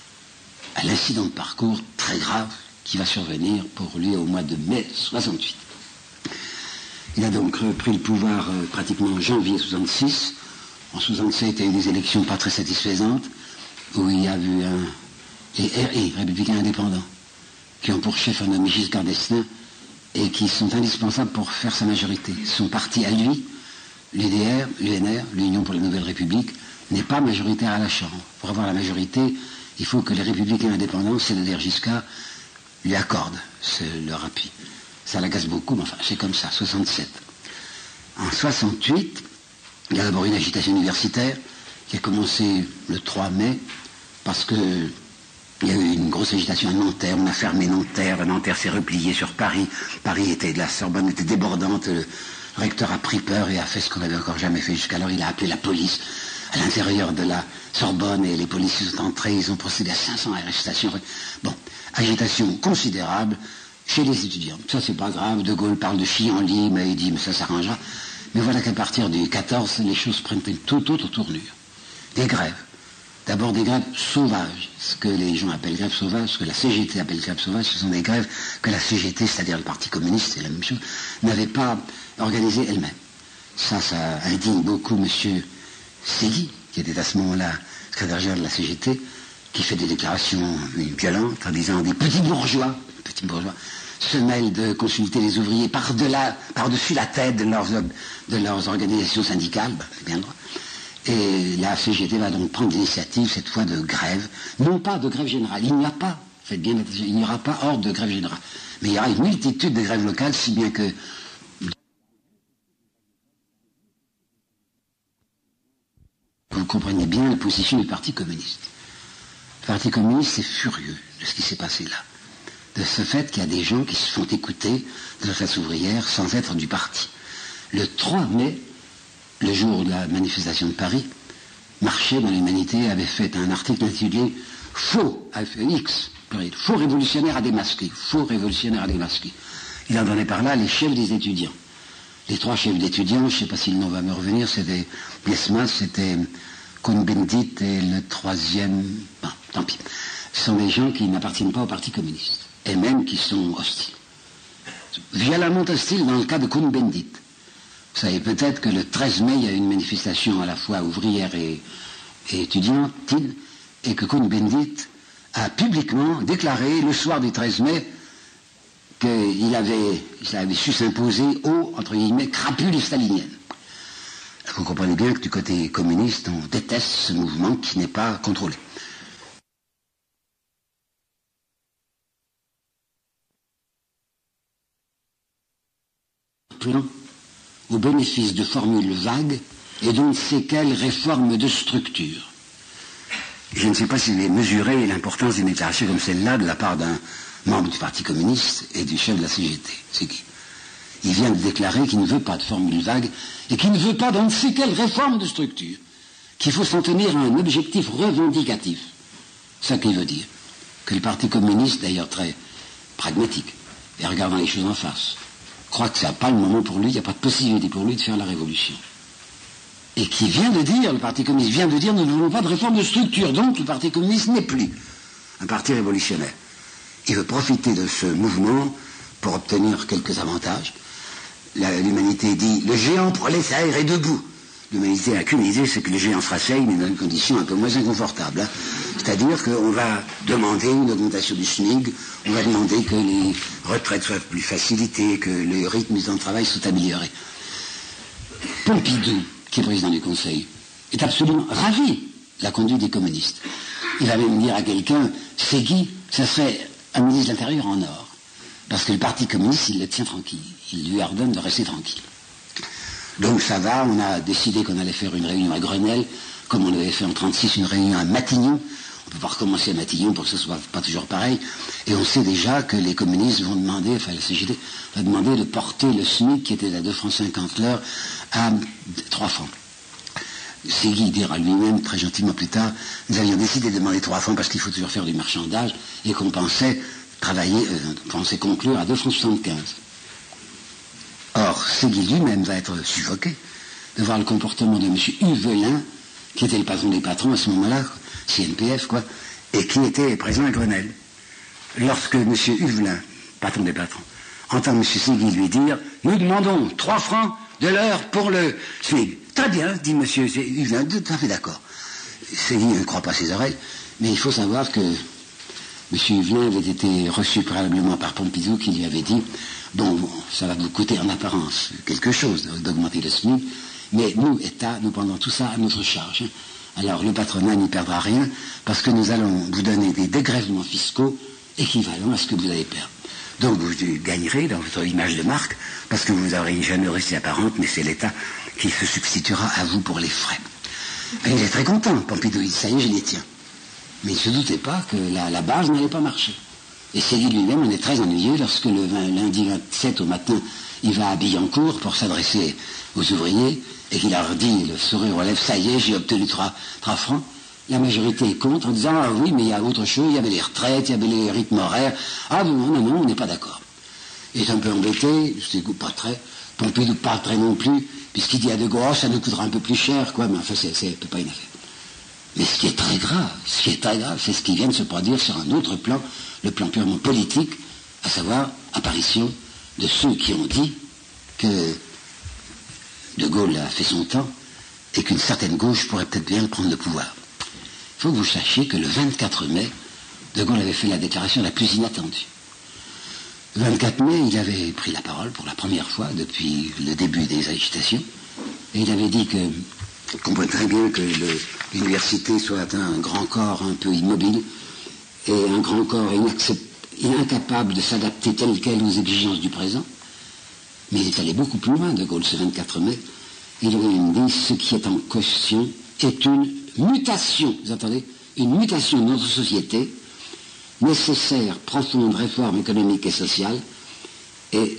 à l'incident de parcours très grave qui va survenir pour lui au mois de mai 68. Il a donc pris le pouvoir pratiquement en janvier 66. En 67, il y a eu des élections pas très satisfaisantes, où il y a eu les RI, républicains indépendants, qui ont pour chef un homme Giscard d'Estaing, et qui sont indispensables pour faire sa majorité. Son parti à lui, l'UDR, l'UNR, l'Union pour la Nouvelle République, n'est pas majoritaire à la Chambre. Pour avoir la majorité, il faut que les républicains indépendants, c'est-à-dire Giscard, lui accordent leur appui. Ça l'agace beaucoup, mais enfin, c'est comme ça, 67. En 68, il y a d'abord une agitation universitaire qui a commencé le 3 mai, parce que il y a eu une grosse agitation à Nanterre, on a fermé Nanterre, Nanterre s'est replié sur Paris, la Sorbonne était débordante, le recteur a pris peur et a fait ce qu'on n'avait encore jamais fait jusqu'alors, il a appelé la police à l'intérieur de la Sorbonne et les policiers sont entrés, ils ont procédé à 500 arrestations. Bon, agitation considérable chez les étudiants. Ça c'est pas grave, De Gaulle parle de filles en lit, mais il dit mais ça s'arrangera. Mais voilà qu'à partir du 14, les choses prennent une toute autre tournure. Des grèves. D'abord des grèves sauvages, ce que les gens appellent grèves sauvages, ce que la CGT appelle grèves sauvages, ce sont des grèves que la CGT, c'est-à-dire le Parti communiste, c'est la même chose, n'avait pas organisées elle-même. Ça indigne beaucoup M. Segui, qui était à ce moment-là secrétaire général de la CGT, qui fait des déclarations violentes en disant des petits bourgeois se mêlent de consulter les ouvriers par-dessus la tête de leurs organisations syndicales, c'est bien le droit. Et la CGT va donc prendre l'initiative, cette fois, de grève. Non pas de grève générale. Il n'y a pas, faites bien attention, il n'y aura pas ordre de grève générale. Mais il y aura une multitude de grèves locales, si bien que... Vous comprenez bien la position du Parti communiste. Le Parti communiste est furieux de ce qui s'est passé là. De ce fait qu'il y a des gens qui se font écouter de la classe ouvrière sans être du parti. Le 3 mai, le jour de la manifestation de Paris, Marché dans l'Humanité avait fait un article intitulé « Faux, X, faux révolutionnaire à démasquer, faux révolutionnaire à démasquer ». Il en donnait par là les chefs des étudiants. Les 3 chefs d'étudiants, je ne sais pas si le nom va me revenir, c'était Biesmas, c'était Cohn-Bendit et le 3e, bon, tant pis. Ce sont des gens qui n'appartiennent pas au Parti communiste, et même qui sont hostiles. Violemment hostiles dans le cas de Cohn-Bendit. Vous savez peut-être que le 13 mai, il y a eu une manifestation à la fois ouvrière et étudiantine, et que Cohn-Bendit a publiquement déclaré le soir du 13 mai qu'il avait su s'imposer aux, entre guillemets, crapules staliniennes. Vous comprenez bien que du côté communiste, on déteste ce mouvement qui n'est pas contrôlé. Plan au bénéfice de formules vagues et d'on ne sait quelle réforme de structure. Je ne sais pas si vous avez mesuré l'importance d'une déclaration comme celle-là de la part d'un membre du Parti communiste et du chef de la CGT. C'est qui? Il vient de déclarer qu'il ne veut pas de formule vague et qu'il ne veut pas d'on ne sait quelle réforme de structure, qu'il faut s'en tenir à un objectif revendicatif. C'est ça qu'il veut dire. Que le Parti communiste, d'ailleurs très pragmatique, et regardant les choses en face, croit que ce n'est pas le moment pour lui, il n'y a pas de possibilité pour lui de faire la révolution. Et qui vient de dire, le Parti communiste vient de dire, nous ne voulons pas de réforme de structure, donc le Parti communiste n'est plus un parti révolutionnaire. Il veut profiter de ce mouvement pour obtenir quelques avantages. L'humanité dit, le géant prolétaire est debout. L'humanité n'a qu'une idée, c'est que le géant se rasseye, mais dans une condition un peu moins inconfortable. Hein. C'est-à-dire qu'on va demander une augmentation du SMIC, on va demander que les retraites soient plus facilitées, que le rythme du temps de travail soit amélioré. Pompidou, qui est président du Conseil, est absolument ravi de la conduite des communistes. Il va même dire à quelqu'un, Ségui, ça serait un ministre de l'Intérieur en or. Parce que le Parti communiste, il le tient tranquille. Il lui ordonne de rester tranquille. Donc ça va, on a décidé qu'on allait faire une réunion à Grenelle, comme on avait fait en 1936 une réunion à Matignon. On peut pas recommencer à Matignon pour que ce soit pas toujours pareil. Et on sait déjà que les communistes vont demander, enfin la CGT va demander de porter le SMIC qui était à 2,50 francs l'heure à 3 francs. Ségui dira lui-même très gentiment plus tard, nous avions décidé de demander 3 francs parce qu'il faut toujours faire du marchandage et qu'on pensait pensait conclure à 2,75 francs. Or, Ségui lui-même va être suffoqué de voir le comportement de M. Huvelin, qui était le patron des patrons à ce moment-là, CNPF, quoi, et qui était présent à Grenelle. Lorsque M. Huvelin, patron des patrons, entend M. Ségui lui dire « Nous demandons 3 francs de l'heure pour le SMIC. » Très bien, dit M. Huvelin, tout à fait d'accord. Ségui ne croit pas ses oreilles, mais il faut savoir que M. Huvelin avait été reçu préalablement par Pompidou qui lui avait dit « Bon, ça va vous coûter en apparence quelque chose d'augmenter le SMIC, mais nous, État, nous prendrons tout ça à notre charge. Alors le patronat n'y perdra rien parce que nous allons vous donner des dégrèvements fiscaux équivalents à ce que vous allez perdre. Donc vous gagnerez dans votre image de marque parce que vous n'aurez jamais réussi apparente, mais c'est l'État qui se substituera à vous pour les frais. » Et il est très content, Pompidou, il dit « Ça y est, je les tiens. » Mais il ne se doutait pas que la base n'allait pas marcher. Et Ségui lui-même en est très ennuyeux lorsque le lundi 27 au matin, il va à Billancourt pour s'adresser aux ouvriers et qu'il leur dit, le sourire aux lèvres, ça y est, j'ai obtenu 3 francs. La majorité est contre en disant, ah oui, mais il y a autre chose, il y avait les retraites, il y avait les rythmes horaires. Ah non, on n'est pas d'accord. Il est un peu embêté, je dis, pas très, Pompidou pas très non plus, puisqu'il dit à De Gaulle, ça nous coûtera un peu plus cher, quoi, mais enfin, c'est pas une affaire. Mais ce qui est très grave, c'est ce qui vient de se produire sur un autre plan, le plan purement politique, à savoir apparition de ceux qui ont dit que De Gaulle a fait son temps et qu'une certaine gauche pourrait peut-être bien prendre le pouvoir. Il faut que vous sachiez que le 24 mai, De Gaulle avait fait la déclaration la plus inattendue. Le 24 mai, il avait pris la parole pour la première fois depuis le début des agitations et il avait dit que On comprend très bien que l'université soit un grand corps un peu immobile et un grand corps incapable de s'adapter tel quel aux exigences du présent. Mais il est allé beaucoup plus loin, De Gaulle, ce 24 mai. Il aurait dit ce qui est en question est une mutation, vous entendez, une mutation de notre société, nécessaire, profonde réforme économique et sociale, et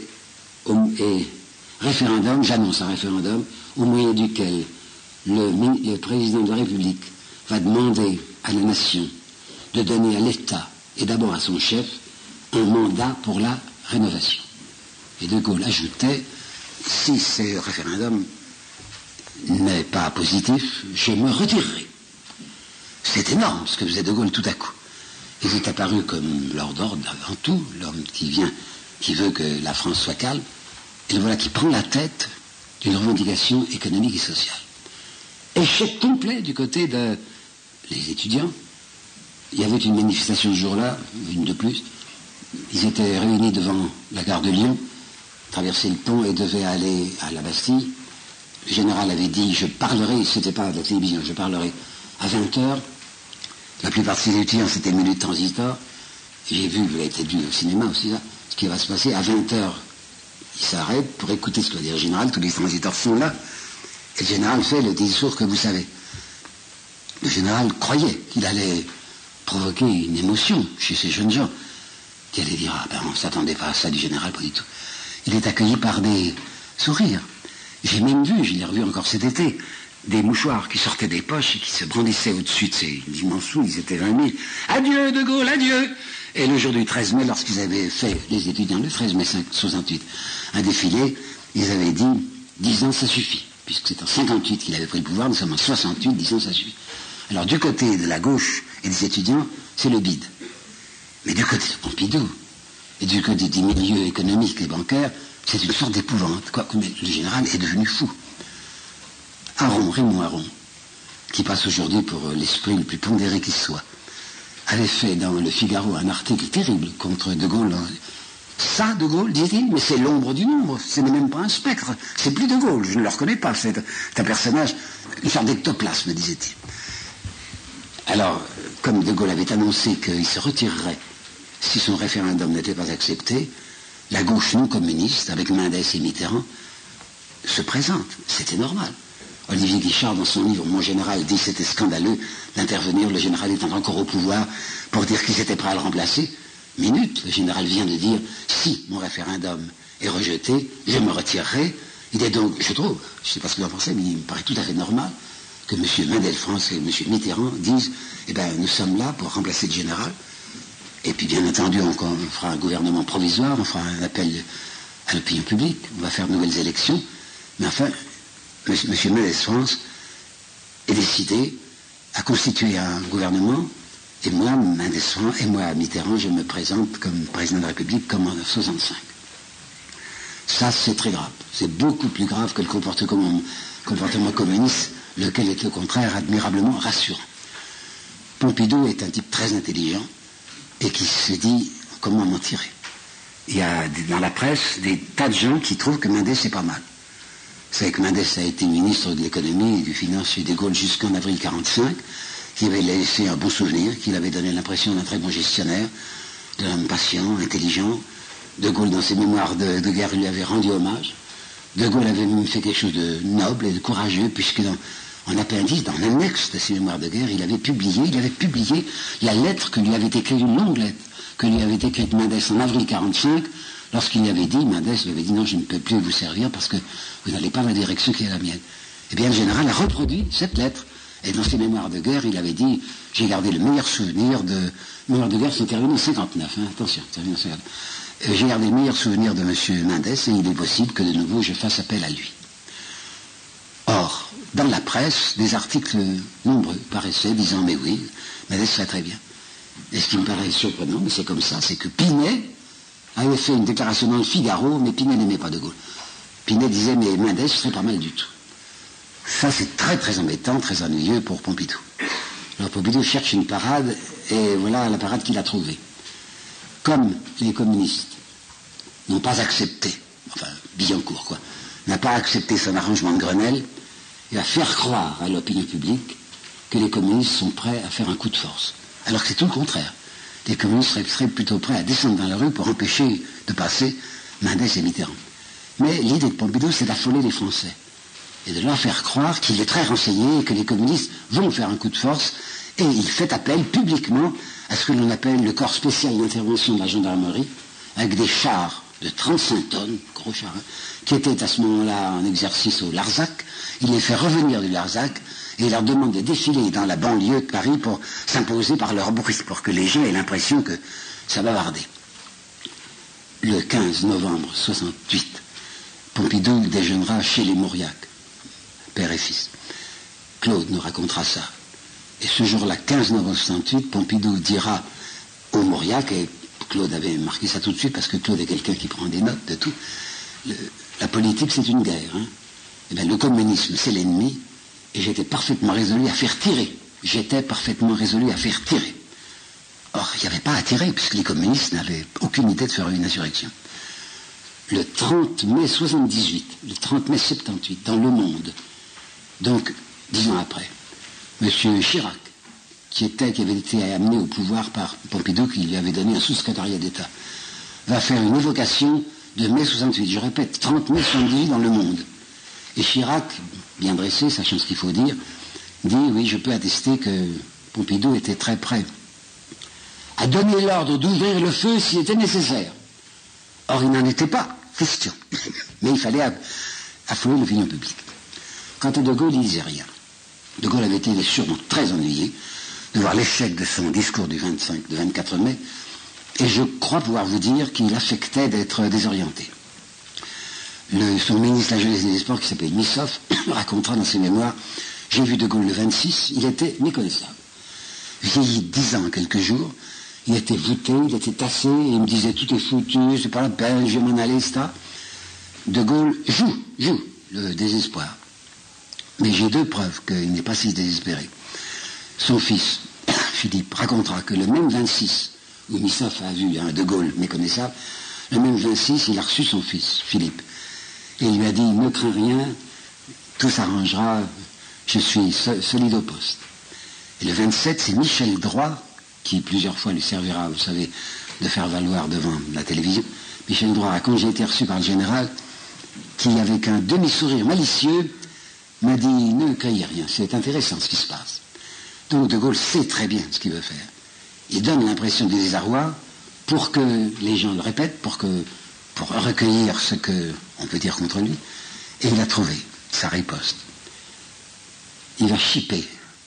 référendum, j'annonce un référendum, au moyen duquel le président de la République va demander à la nation de donner à l'État, et d'abord à son chef, un mandat pour la rénovation. Et De Gaulle ajoutait, si ce référendum n'est pas positif, je me retirerai. C'est énorme ce que faisait De Gaulle tout à coup. Il est apparu comme l'ordre avant tout, l'homme qui veut que la France soit calme, et le voilà qui prend la tête d'une revendication économique et sociale. Échec complet du côté des étudiants. Il y avait une manifestation ce jour-là, une de plus. Ils étaient réunis devant la gare de Lyon, traversaient le pont et devaient aller à la Bastille. Le général avait dit, je parlerai, c'était pas à la télévision, je parlerai à 20h. La plupart de ces étudiants, c'était une minute transitoire. J'ai vu, vous l'avez peut-être vu au cinéma aussi, là, ce qui va se passer. À 20h, ils s'arrêtent pour écouter ce que va dire le général. Tous les transiteurs sont là. Et le général fait le discours que vous savez. Le général croyait qu'il allait provoquer une émotion chez ces jeunes gens, qui allaient dire, ah ben on ne s'attendait pas à ça du général, pas du tout. Il est accueilli par des sourires. J'ai même vu, je l'ai revu encore cet été, des mouchoirs qui sortaient des poches et qui se brandissaient au-dessus de ces immenses sous, ils étaient 20 000. Adieu De Gaulle, adieu. Et le jour du 13 mai, lorsqu'ils avaient fait, les étudiants, le 13 mai 68, un défilé, ils avaient dit, 10 ans ça suffit. Puisque c'est en 58 qu'il avait pris le pouvoir, nous sommes en 68, 10 ans ça suffit. Alors du côté de la gauche et des étudiants, c'est le bide. Mais du côté de Pompidou, et du côté des milieux économiques et bancaires, c'est une sorte d'épouvante. Le général est devenu fou. Raymond Aron, qui passe aujourd'hui pour l'esprit le plus pondéré qui soit, avait fait dans le Figaro un article terrible contre De Gaulle. Ça, De Gaulle, dit-il, mais c'est l'ombre du nombre, ce n'est même pas un spectre, c'est plus De Gaulle, je ne le reconnais pas, c'est un personnage, une sorte d'ectoplasme, disait-il. Alors, comme De Gaulle avait annoncé qu'il se retirerait si son référendum n'était pas accepté, la gauche non communiste, avec Mendès et Mitterrand, se présente, c'était normal. Olivier Guichard, dans son livre Mon général, dit c'était scandaleux d'intervenir, le général étant encore au pouvoir, pour dire qu'ils étaient prêts à le remplacer. Minute, le général vient de dire, si mon référendum est rejeté, je me retirerai. Il est donc, je trouve, je ne sais pas ce que vous en pensez, mais il me paraît tout à fait normal que M. Mendès France et M. Mitterrand disent, eh bien, nous sommes là pour remplacer le général. Et puis, bien entendu, on fera un gouvernement provisoire, on fera un appel à l'opinion publique, on va faire de nouvelles élections. Mais enfin, M. Mendès France est décidé à constituer un gouvernement. Et moi, Mendès France, et moi, Mitterrand, je me présente comme président de la République comme en 1965. Ça, c'est très grave. C'est beaucoup plus grave que le comportement communiste, lequel est au contraire admirablement rassurant. Pompidou est un type très intelligent et qui se dit comment m'en tirer. Il y a dans la presse des tas de gens qui trouvent que Mendès c'est pas mal. Vous savez que Mendès a été ministre de l'économie et du finance chez De Gaulle jusqu'en avril 1945, qui avait laissé un bon souvenir, qu'il avait donné l'impression d'un très bon gestionnaire, d'un homme patient, intelligent. De Gaulle, dans ses mémoires de guerre, lui avait rendu hommage. De Gaulle avait même fait quelque chose de noble et de courageux, puisque en appendice, dans l'annexe de ses mémoires de guerre, il avait publié la lettre que lui avait écrite, une longue lettre, que lui avait écrite Mendès en avril 1945, lorsqu'il lui avait dit, Mendès lui avait dit, non, je ne peux plus vous servir parce que vous n'allez pas dans la direction qui est la mienne. Eh bien, le général a reproduit cette lettre. Et dans ses mémoires de guerre, il avait dit, j'ai gardé le meilleur souvenir de... Les mémoires de guerre sont terminées en 59, attention, terminées en 59. J'ai gardé le meilleur souvenir de M. Mendès et il est possible que de nouveau je fasse appel à lui. Or, dans la presse, des articles nombreux paraissaient disant, mais oui, Mendès fait très bien. Et ce qui me paraît surprenant, mais c'est comme ça, c'est que Pinet avait fait une déclaration dans le Figaro, mais Pinet n'aimait pas De Gaulle. Pinet disait, mais Mendès serait pas mal du tout. Ça, c'est très très embêtant, très ennuyeux pour Pompidou. Alors Pompidou cherche une parade, et voilà la parade qu'il a trouvée. Comme les communistes n'ont pas accepté, enfin, Billancourt, quoi, n'a pas accepté son arrangement de Grenelle, Il va faire croire à l'opinion publique que les communistes sont prêts à faire un coup de force. Alors que c'est tout le contraire. Les communistes seraient plutôt prêts à descendre dans la rue pour empêcher de passer Mendès et Mitterrand. Mais l'idée de Pompidou, c'est d'affoler les Français et de leur faire croire qu'il est très renseigné et que les communistes vont faire un coup de force, et il fait appel publiquement à ce que l'on appelle le corps spécial d'intervention de la gendarmerie, avec des chars de 35 tonnes, gros chars, qui étaient à ce moment-là en exercice au Larzac. Il les fait revenir du Larzac et il leur demande de défiler dans la banlieue de Paris pour s'imposer par leur bruit, pour que les gens aient l'impression que ça bavardait. Le 15 novembre 68, Pompidou déjeunera chez les Mauriac, père et fils. Claude nous racontera ça. Et ce jour-là, 15 novembre 68, Pompidou dira aux Mauriac, et Claude avait marqué ça tout de suite parce que Claude est quelqu'un qui prend des notes de tout, la politique c'est une guerre. Et bien, le communisme c'est l'ennemi, et j'étais parfaitement résolu à faire tirer. J'étais parfaitement résolu à faire tirer. Or, il n'y avait pas à tirer, puisque les communistes n'avaient aucune idée de faire une insurrection. Le 30 mai 78, le 30 mai 78, dans Le Monde, donc 10 ans après, M. Chirac, qui avait été amené au pouvoir par Pompidou, qui lui avait donné un sous-secrétariat d'État, va faire une évocation de mai 68, je répète, 30 mai 78 dans Le Monde. Et Chirac, bien dressé, sachant ce qu'il faut dire, dit, oui, je peux attester que Pompidou était très prêt à donner l'ordre d'ouvrir le feu s'il était nécessaire. Or, il n'en était pas question. Mais il fallait affoler l'opinion publique. Quant à De Gaulle, il ne disait rien. De Gaulle avait été sûrement très ennuyé de voir l'échec de son discours du 24 mai, et je crois pouvoir vous dire qu'il affectait d'être désorienté. Son ministre de la Jeunesse et des Sports, qui s'appelle Missoff, racontera dans ses mémoires, j'ai vu De Gaulle le 26, il était méconnaissable. Vieilli 10 ans en quelques jours, il était voûté, il était tassé, et il me disait tout est foutu, c'est pas la peine, je vais m'en aller, etc. De Gaulle joue le désespoir. Mais j'ai 2 preuves qu'il n'est pas si désespéré. Son fils, Philippe, racontera que le même 26, où Missoff a vu De Gaulle méconnaissable, le même 26, il a reçu son fils, Philippe. Et il lui a dit, ne crains rien, tout s'arrangera, je suis solide au poste. Et le 27, c'est Michel Droit, qui plusieurs fois lui servira, vous savez, de faire valoir devant la télévision. Michel Droit, quand j'ai été reçu par le général, qui, avec un demi-sourire malicieux, m'a dit, ne craignez rien, c'est intéressant ce qui se passe. Donc De Gaulle sait très bien ce qu'il veut faire. Il donne l'impression du désarroi pour que les gens le répètent, pour recueillir ce qu'on peut dire contre lui, et il a trouvé sa riposte. Il va chipper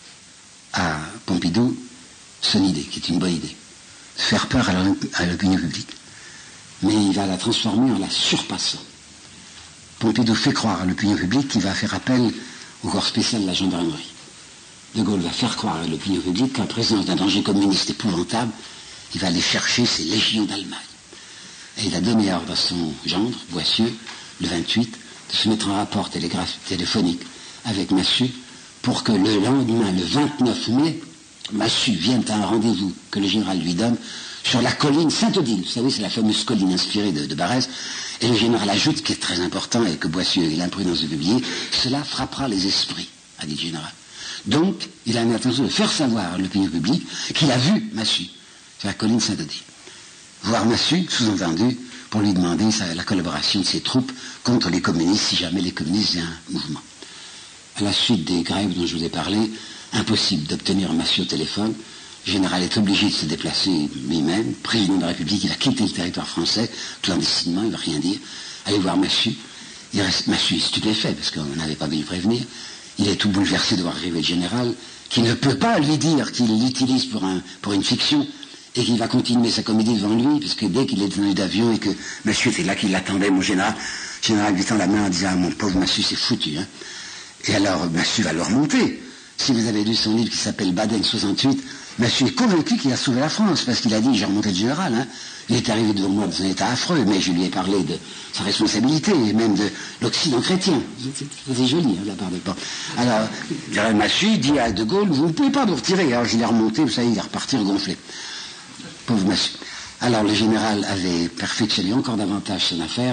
à Pompidou son idée, qui est une bonne idée, faire peur à l'opinion publique. Mais il va la transformer en la surpassant. Pompidou fait croire à l'opinion publique qu'il va faire appel au corps spécial de la gendarmerie. De Gaulle va faire croire à l'opinion publique qu'en présence d'un danger communiste épouvantable, il va aller chercher ses légions d'Allemagne. Et il a donné ordre à son gendre, Boissieu, le 28, de se mettre en rapport téléphonique avec Massu pour que le lendemain, le 29 mai, Massu vienne à un rendez-vous que le général lui donne sur la colline Sainte-Odile. Vous savez, c'est la fameuse colline inspirée de Barrès. Et le général ajoute, ce qui est très important et que Boissieu a l'imprudence de publier, cela frappera les esprits, a dit le général. Donc, il a l'intention de faire savoir à l'opinion publique qu'il a vu Massu sur la colline Sainte-Odile. Voir Massu, sous-entendu, pour lui demander la collaboration de ses troupes contre les communistes, si jamais les communistes faisaient un mouvement. À la suite des grèves dont je vous ai parlé, impossible d'obtenir Massu au téléphone. Le général est obligé de se déplacer lui-même, président de la République, il a quitté le territoire français, clandestinement, il ne va rien dire, aller voir Massu. Massu est stupéfait, parce qu'on n'avait pas pu le prévenir. Il est tout bouleversé de voir arriver le général, qui ne peut pas lui dire qu'il l'utilise pour une fiction, et qu'il va continuer sa comédie devant lui, parce que dès qu'il est descendu d'avion et que Massu était là, qu'il l'attendait, mon général, le général lui tend la main en disant, ah, mon pauvre Massu, c'est foutu. Hein. Et alors, Massu va le remonter. Si vous avez lu son livre qui s'appelle Baden 68, Massu est convaincu qu'il a sauvé la France, parce qu'il a dit, j'ai remonté le général, hein. Il est arrivé devant moi dans un état affreux, mais je lui ai parlé de sa responsabilité, et même de l'Occident chrétien. C'est joli, hein, la part de Pan. Alors, Massu dit à De Gaulle, vous ne pouvez pas nous retirer. Alors, je l'ai remonté, vous savez, il est reparti gonflé. Pauvre Massu. Alors, le général avait perfectionné encore davantage son affaire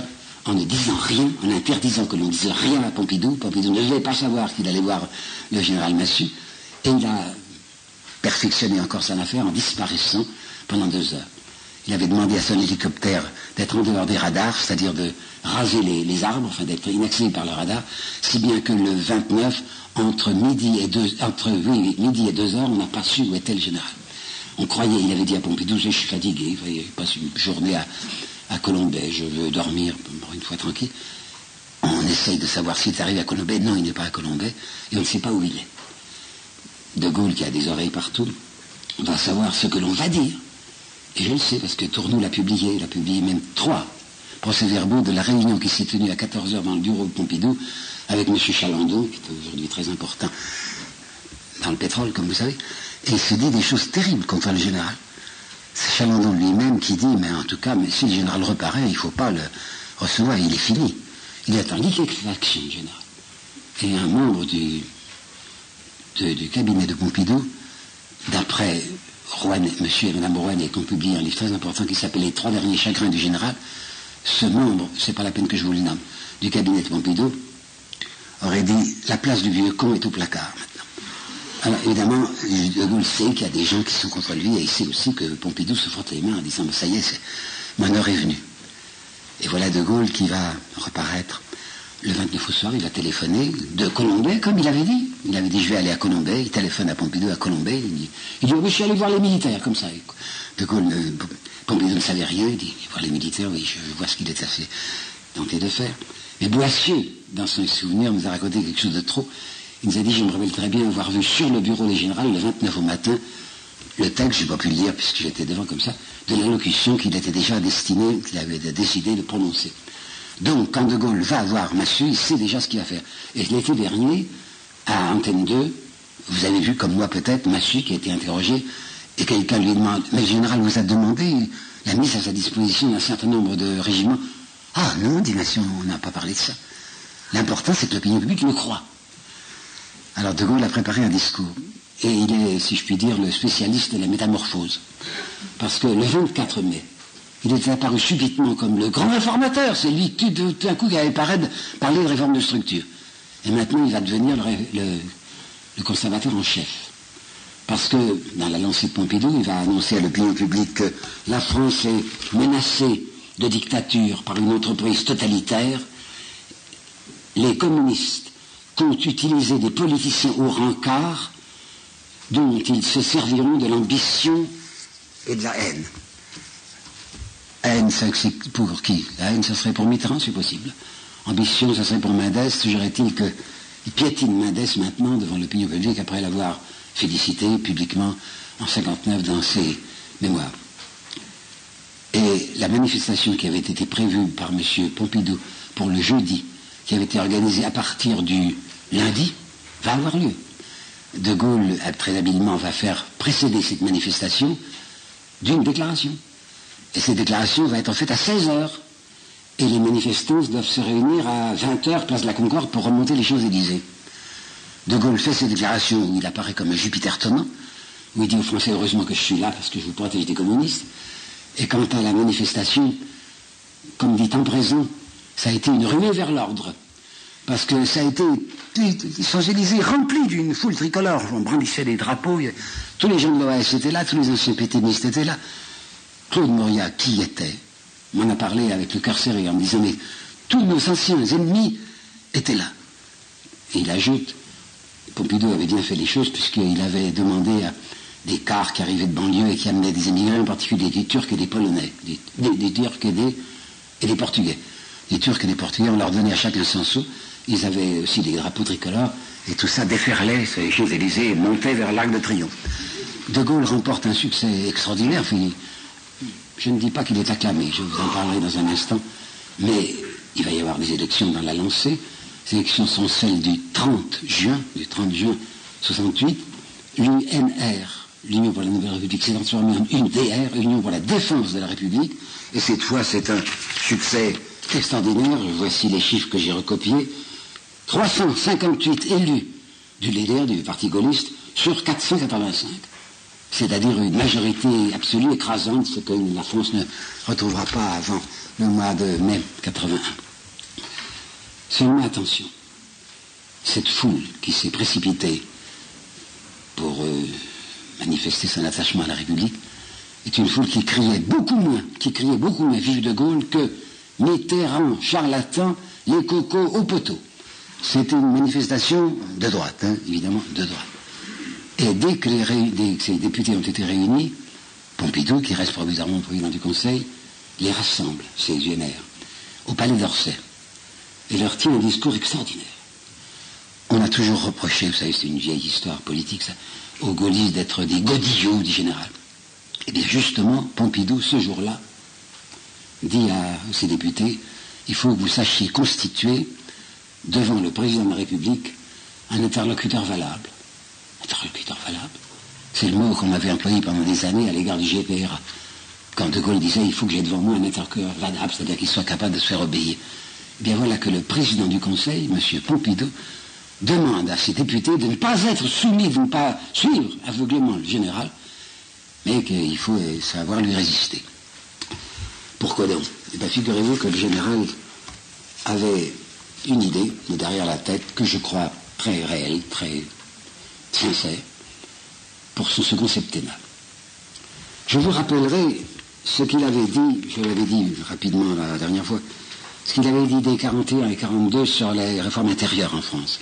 en ne disant rien, en interdisant que l'on dise rien à Pompidou. Pompidou ne devait pas savoir qu'il allait voir le général Massu, et il a perfectionné encore son affaire en disparaissant pendant 2 heures. Il avait demandé à son hélicoptère d'être en dehors des radars, c'est-à-dire de raser les arbres, enfin d'être inaccessible par le radar, si bien que le 29, entre midi et 2 heures, on n'a pas su où était le général. On croyait, il avait dit à Pompidou, je suis fatigué, je passe une journée à Colombey, je veux dormir pour une fois tranquille. On essaye de savoir s'il est arrivé à Colombey. Non, il n'est pas à Colombey, et on ne sait pas où il est. De Gaulle, qui a des oreilles partout, va savoir ce que l'on va dire. Et je le sais, parce que Tournou l'a publié même 3 procès-verbaux de la réunion qui s'est tenue à 14 heures dans le bureau de Pompidou, avec M. Chalandon, qui est aujourd'hui très important dans le pétrole, comme vous savez, et il se dit des choses terribles contre le général. C'est Chalandon lui-même qui dit, mais en tout cas, mais si le général reparaît, il ne faut pas le recevoir, il est fini. Il est en liquéfaction, le général. Et un membre du cabinet de Pompidou, d'après monsieur et madame Rouanet, qui ont publié un livre très important qui s'appelle Les 3 derniers chagrins du général, ce membre, c'est pas la peine que je vous le nomme, du cabinet de Pompidou, aurait dit la place du vieux con est au placard maintenant. Alors évidemment, De Gaulle sait qu'il y a des gens qui sont contre lui, et il sait aussi que Pompidou se frotte les mains en disant ça y est, mon heure est venue. Et voilà De Gaulle qui va reparaître le 29 au soir. Il va téléphoner de Colombey, comme il avait dit. Il avait dit je vais aller à Colombey. Il téléphone à Pompidou à Colombey. Il dit oui, je suis allé voir les militaires, comme ça. De Gaulle, Pompidou ne savait rien. Il dit voir les militaires, oui, je vois ce qu'il est assez tenté de faire. Mais Boissieu, dans son souvenir, nous a raconté quelque chose de trop. Il nous a dit, je me rappelle très bien avoir vu sur le bureau des généraux, le 29 au matin, le texte, je n'ai pas pu le lire puisque j'étais devant comme ça, de l'allocution qu'il était déjà destiné, qu'il avait décidé de prononcer. Donc, quand De Gaulle va voir Massu, il sait déjà ce qu'il va faire. Et l'été dernier, à Antenne 2, vous avez vu, comme moi peut-être, Massu qui a été interrogé, et quelqu'un lui demande, mais le général vous a demandé la mise à sa disposition d'un certain nombre de régiments. Ah non, dit Massu, on n'a pas parlé de ça. L'important, c'est que l'opinion publique le croit. Alors De Gaulle a préparé un discours. Et il est, si je puis dire, le spécialiste de la métamorphose. Parce que le 24 mai, il était apparu subitement comme le grand réformateur. C'est lui, tout d'un coup, qui avait parlé de réforme de structure. Et maintenant, il va devenir le conservateur en chef. Parce que, dans la lancée de Pompidou, il va annoncer à l'opinion publique que la France est menacée de dictature par une entreprise totalitaire. Les communistes comptent utiliser des politiciens au rencard dont ils se serviront de l'ambition et de la haine. Haine, c'est pour qui? La haine, ça serait pour Mitterrand, c'est possible. Ambition, ça serait pour Mendès. Suggerait-il qu'il piétine Mendès maintenant devant l'opinion publique après l'avoir félicité publiquement en 1959 dans ses mémoires. Et la manifestation qui avait été prévue par M. Pompidou pour le jeudi, qui avait été organisée à partir du lundi, va avoir lieu. De Gaulle, très habilement, va faire précéder cette manifestation d'une déclaration. Et cette déclaration va être faite à 16 heures. Et les manifestants doivent se réunir à 20 heures, place de la Concorde, pour remonter les Champs-Élysées. De Gaulle fait cette déclaration où il apparaît comme un Jupiter tonnant, où il dit aux Français, heureusement que je suis là parce que je vous protège des communistes. Et quant à la manifestation, comme dit en présent, ça a été une ruée vers l'ordre. Parce que ça a été les Champs-Élysées remplis d'une foule tricolore. On brandissait des drapeaux, tous les gens de l'OAS étaient là, tous les anciens pétainistes étaient là. Claude Mauriac, qui était, m'en a parlé avec le cœur serré en me disant, mais tous nos anciens ennemis étaient là. Et il ajoute, Pompidou avait bien fait les choses puisqu'il avait demandé à des cars qui arrivaient de banlieue et qui amenaient des émigrés, en particulier des Turcs et des Polonais, des Turcs et des Portugais. Les Turcs et les Portugais, on leur donnait à chacun 100 sous. Ils avaient aussi des drapeaux tricolores, et tout ça déferlait sur les Champs-Élysées et montait vers l'Arc de Triomphe. De Gaulle remporte un succès extraordinaire, je ne dis pas qu'il est acclamé, je vous en parlerai dans un instant, mais il va y avoir des élections dans la lancée. Ces élections sont celles du 30 juin 68. L'UNR, l'Union pour la Nouvelle République, s'est transformée en UDR, Union pour la Défense de la République, et cette fois c'est un succès extraordinaire. Voici les chiffres que j'ai recopiés. 358 élus du LDR, du Parti gaulliste, sur 485. C'est-à-dire une majorité absolue écrasante, ce que la France ne retrouvera pas avant le mois de mai 81. Seulement attention, cette foule qui s'est précipitée pour manifester son attachement à la République est une foule qui criait beaucoup moins vive de Gaulle que Mitterrand, charlatan, les cocos au poteau. C'était une manifestation de droite, hein, évidemment, de droite. Et dès que ces députés ont été réunis, Pompidou, qui reste provisoirement président du Conseil, les rassemble, ces UNR, au palais d'Orsay, et leur tient un discours extraordinaire. On a toujours reproché, vous savez, c'est une vieille histoire politique, ça, aux gaullistes d'être des godillots du général. Et bien justement, Pompidou, ce jour-là, dit à ses députés, il faut que vous sachiez constituer devant le président de la République un interlocuteur valable. Interlocuteur valable, c'est le mot qu'on avait employé pendant des années à l'égard du GPRA. Quand De Gaulle disait, il faut que j'ai devant moi un interlocuteur valable, c'est-à-dire qu'il soit capable de se faire obéir. Eh bien voilà que le président du Conseil, M. Pompidou, demande à ses députés de ne pas être soumis, de ne pas suivre aveuglément le général, mais qu'il faut savoir lui résister. Pourquoi donc? Eh bien, figurez-vous que le général avait une idée, mais derrière la tête, que je crois très réelle, très sincère, pour son second septennat. Je vous rappellerai ce qu'il avait dit, je l'avais dit rapidement la dernière fois, ce qu'il avait dit dès 41 et 42 sur les réformes intérieures en France.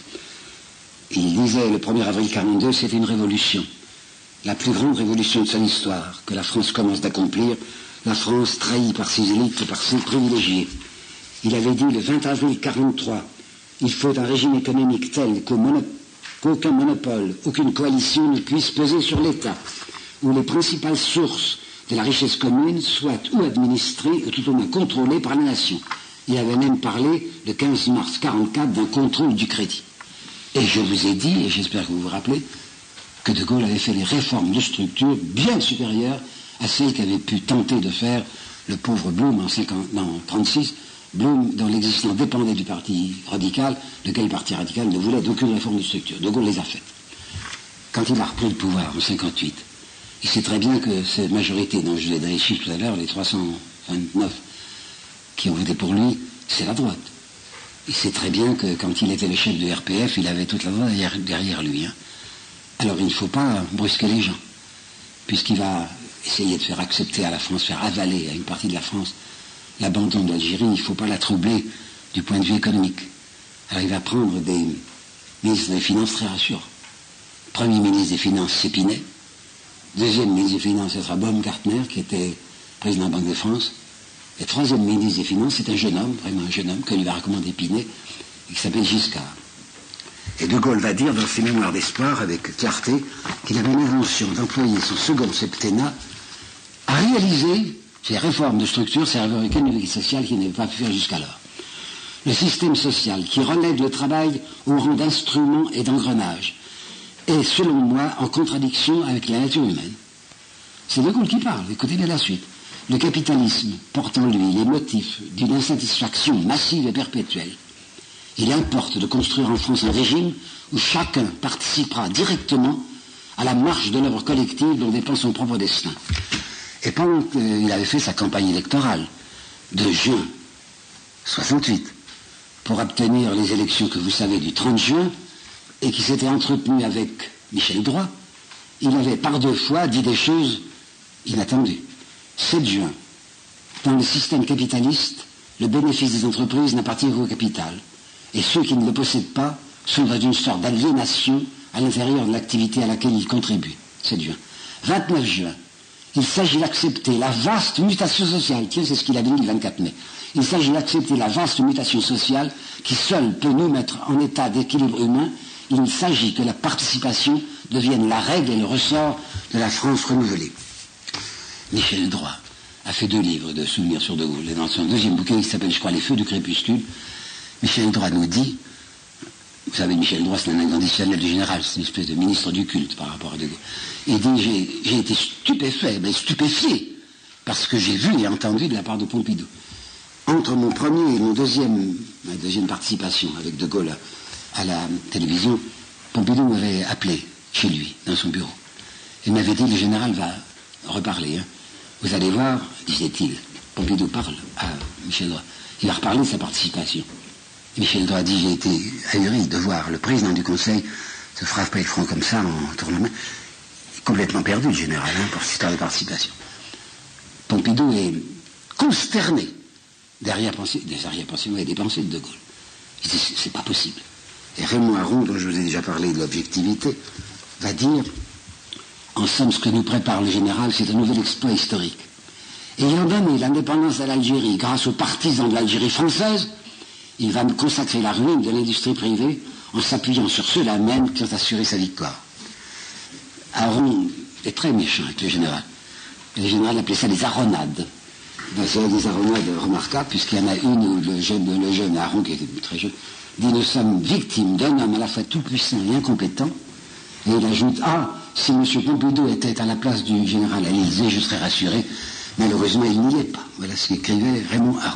Il disait, le 1er avril 42, c'était une révolution, la plus grande révolution de son histoire, que la France commence d'accomplir, la France trahie par ses élites et par ses privilégiés. Il avait dit, le 20 avril 43, il faut un régime économique tel qu'aucun monopole, aucune coalition ne puisse peser sur l'État, où les principales sources de la richesse commune soient ou administrées ou tout au moins contrôlées par la nation. Il avait même parlé, le 15 mars 44, d'un contrôle du crédit. Et je vous ai dit, et j'espère que vous vous rappelez, que De Gaulle avait fait des réformes de structure bien supérieures à celles qu'avait pu tenter de faire le pauvre Blum en 1936, Blum dont l'existence dépendait du parti radical, lequel parti radical ne voulait d'aucune réforme de structure. De Gaulle les a faites. Quand il a repris le pouvoir en 1958, il sait très bien que cette majorité dont je vous ai donné les chiffres tout à l'heure, les 329 qui ont voté pour lui, c'est la droite. Il sait très bien que quand il était le chef de RPF, il avait toute la droite derrière lui. Hein. Alors il ne faut pas brusquer les gens, puisqu'il va essayer de faire accepter à la France, faire avaler à une partie de la France l'abandon de l'Algérie. Il ne faut pas la troubler du point de vue économique. Alors il va prendre des ministres des Finances très rassurants. Premier ministre des Finances, c'est Pinet. Deuxième ministre des Finances, ce sera Baumgartner, qui était président de la Banque de France. Et troisième ministre des Finances, c'est un jeune homme, vraiment un jeune homme, que lui va recommander Pinet, et qui s'appelle Giscard. Et De Gaulle va dire dans ses mémoires d'espoir, avec clarté, qu'il avait l'intention d'employer son second septennat à réaliser ces réformes de structure, ces réformes économiques et sociales qu'il n'avait pas pu faire jusqu'alors. Le système social qui relève le travail au rang d'instrument et d'engrenage est, selon moi, en contradiction avec la nature humaine. C'est De Gaulle qui parle, écoutez bien la suite. Le capitalisme porte en lui les motifs d'une insatisfaction massive et perpétuelle. Il importe de construire en France un régime où chacun participera directement à la marche de l'œuvre collective dont dépend son propre destin. Et pendant qu'il avait fait sa campagne électorale de juin 68 pour obtenir les élections que vous savez du 30 juin et qui s'était entretenu avec Michel Droit, il avait par deux fois dit des choses inattendues. 7 juin, dans le système capitaliste, le bénéfice des entreprises n'appartient qu'au capital. Et ceux qui ne le possèdent pas sont dans une sorte d'aliénation à l'intérieur de l'activité à laquelle ils contribuent. 7 juin. 29 juin, il s'agit d'accepter la vaste mutation sociale. Tiens, c'est ce qu'il a dit le 24 mai. Il s'agit d'accepter la vaste mutation sociale qui seule peut nous mettre en état d'équilibre humain. Il s'agit que la participation devienne la règle et le ressort de la France renouvelée. Michel Droit a fait 2 livres de souvenirs sur De Gaulle. Et dans son deuxième bouquin, il s'appelle, je crois, Les Feux du crépuscule, Michel Droit nous dit, vous savez, Michel Droit, c'est un inconditionnel du général, c'est une espèce de ministre du culte par rapport à De Gaulle. Il dit, j'ai été stupéfié, parce que j'ai vu et entendu de la part de Pompidou. Entre mon premier et ma deuxième participation avec De Gaulle à la télévision, Pompidou m'avait appelé chez lui, dans son bureau. Il m'avait dit, le général va reparler. Hein. Vous allez voir, disait-il, Pompidou parle à Michel Droit. Il va reparler de sa participation. Michel Droit dit, j'ai été ahuri de voir le président du Conseil se frapper le front comme ça en tournant la main. Complètement perdu, le général, pour cette histoire de participation. Pompidou est consterné des arrière-pensées de De Gaulle. Il dit, c'est pas possible. Et Raymond Aron, dont je vous ai déjà parlé de l'objectivité, va dire, en somme, ce que nous prépare le général, c'est un nouvel exploit historique. Ayant donné l'indépendance à l'Algérie grâce aux partisans de l'Algérie française, il va consacrer la ruine de l'industrie privée en s'appuyant sur ceux-là même qui ont assuré sa victoire. Aron est très méchant avec le général. Le général appelait ça des aronades. Ben, c'est des aronades remarquables, puisqu'il y en a une où le jeune Aron, qui était très jeune, dit, nous sommes victimes d'un homme à la fois tout-puissant et incompétent. Et il ajoute, si M. Pompidou était à la place du général à l'Élysée, je serais rassuré. Malheureusement, il n'y est pas. Voilà ce qu'écrivait Raymond Aron.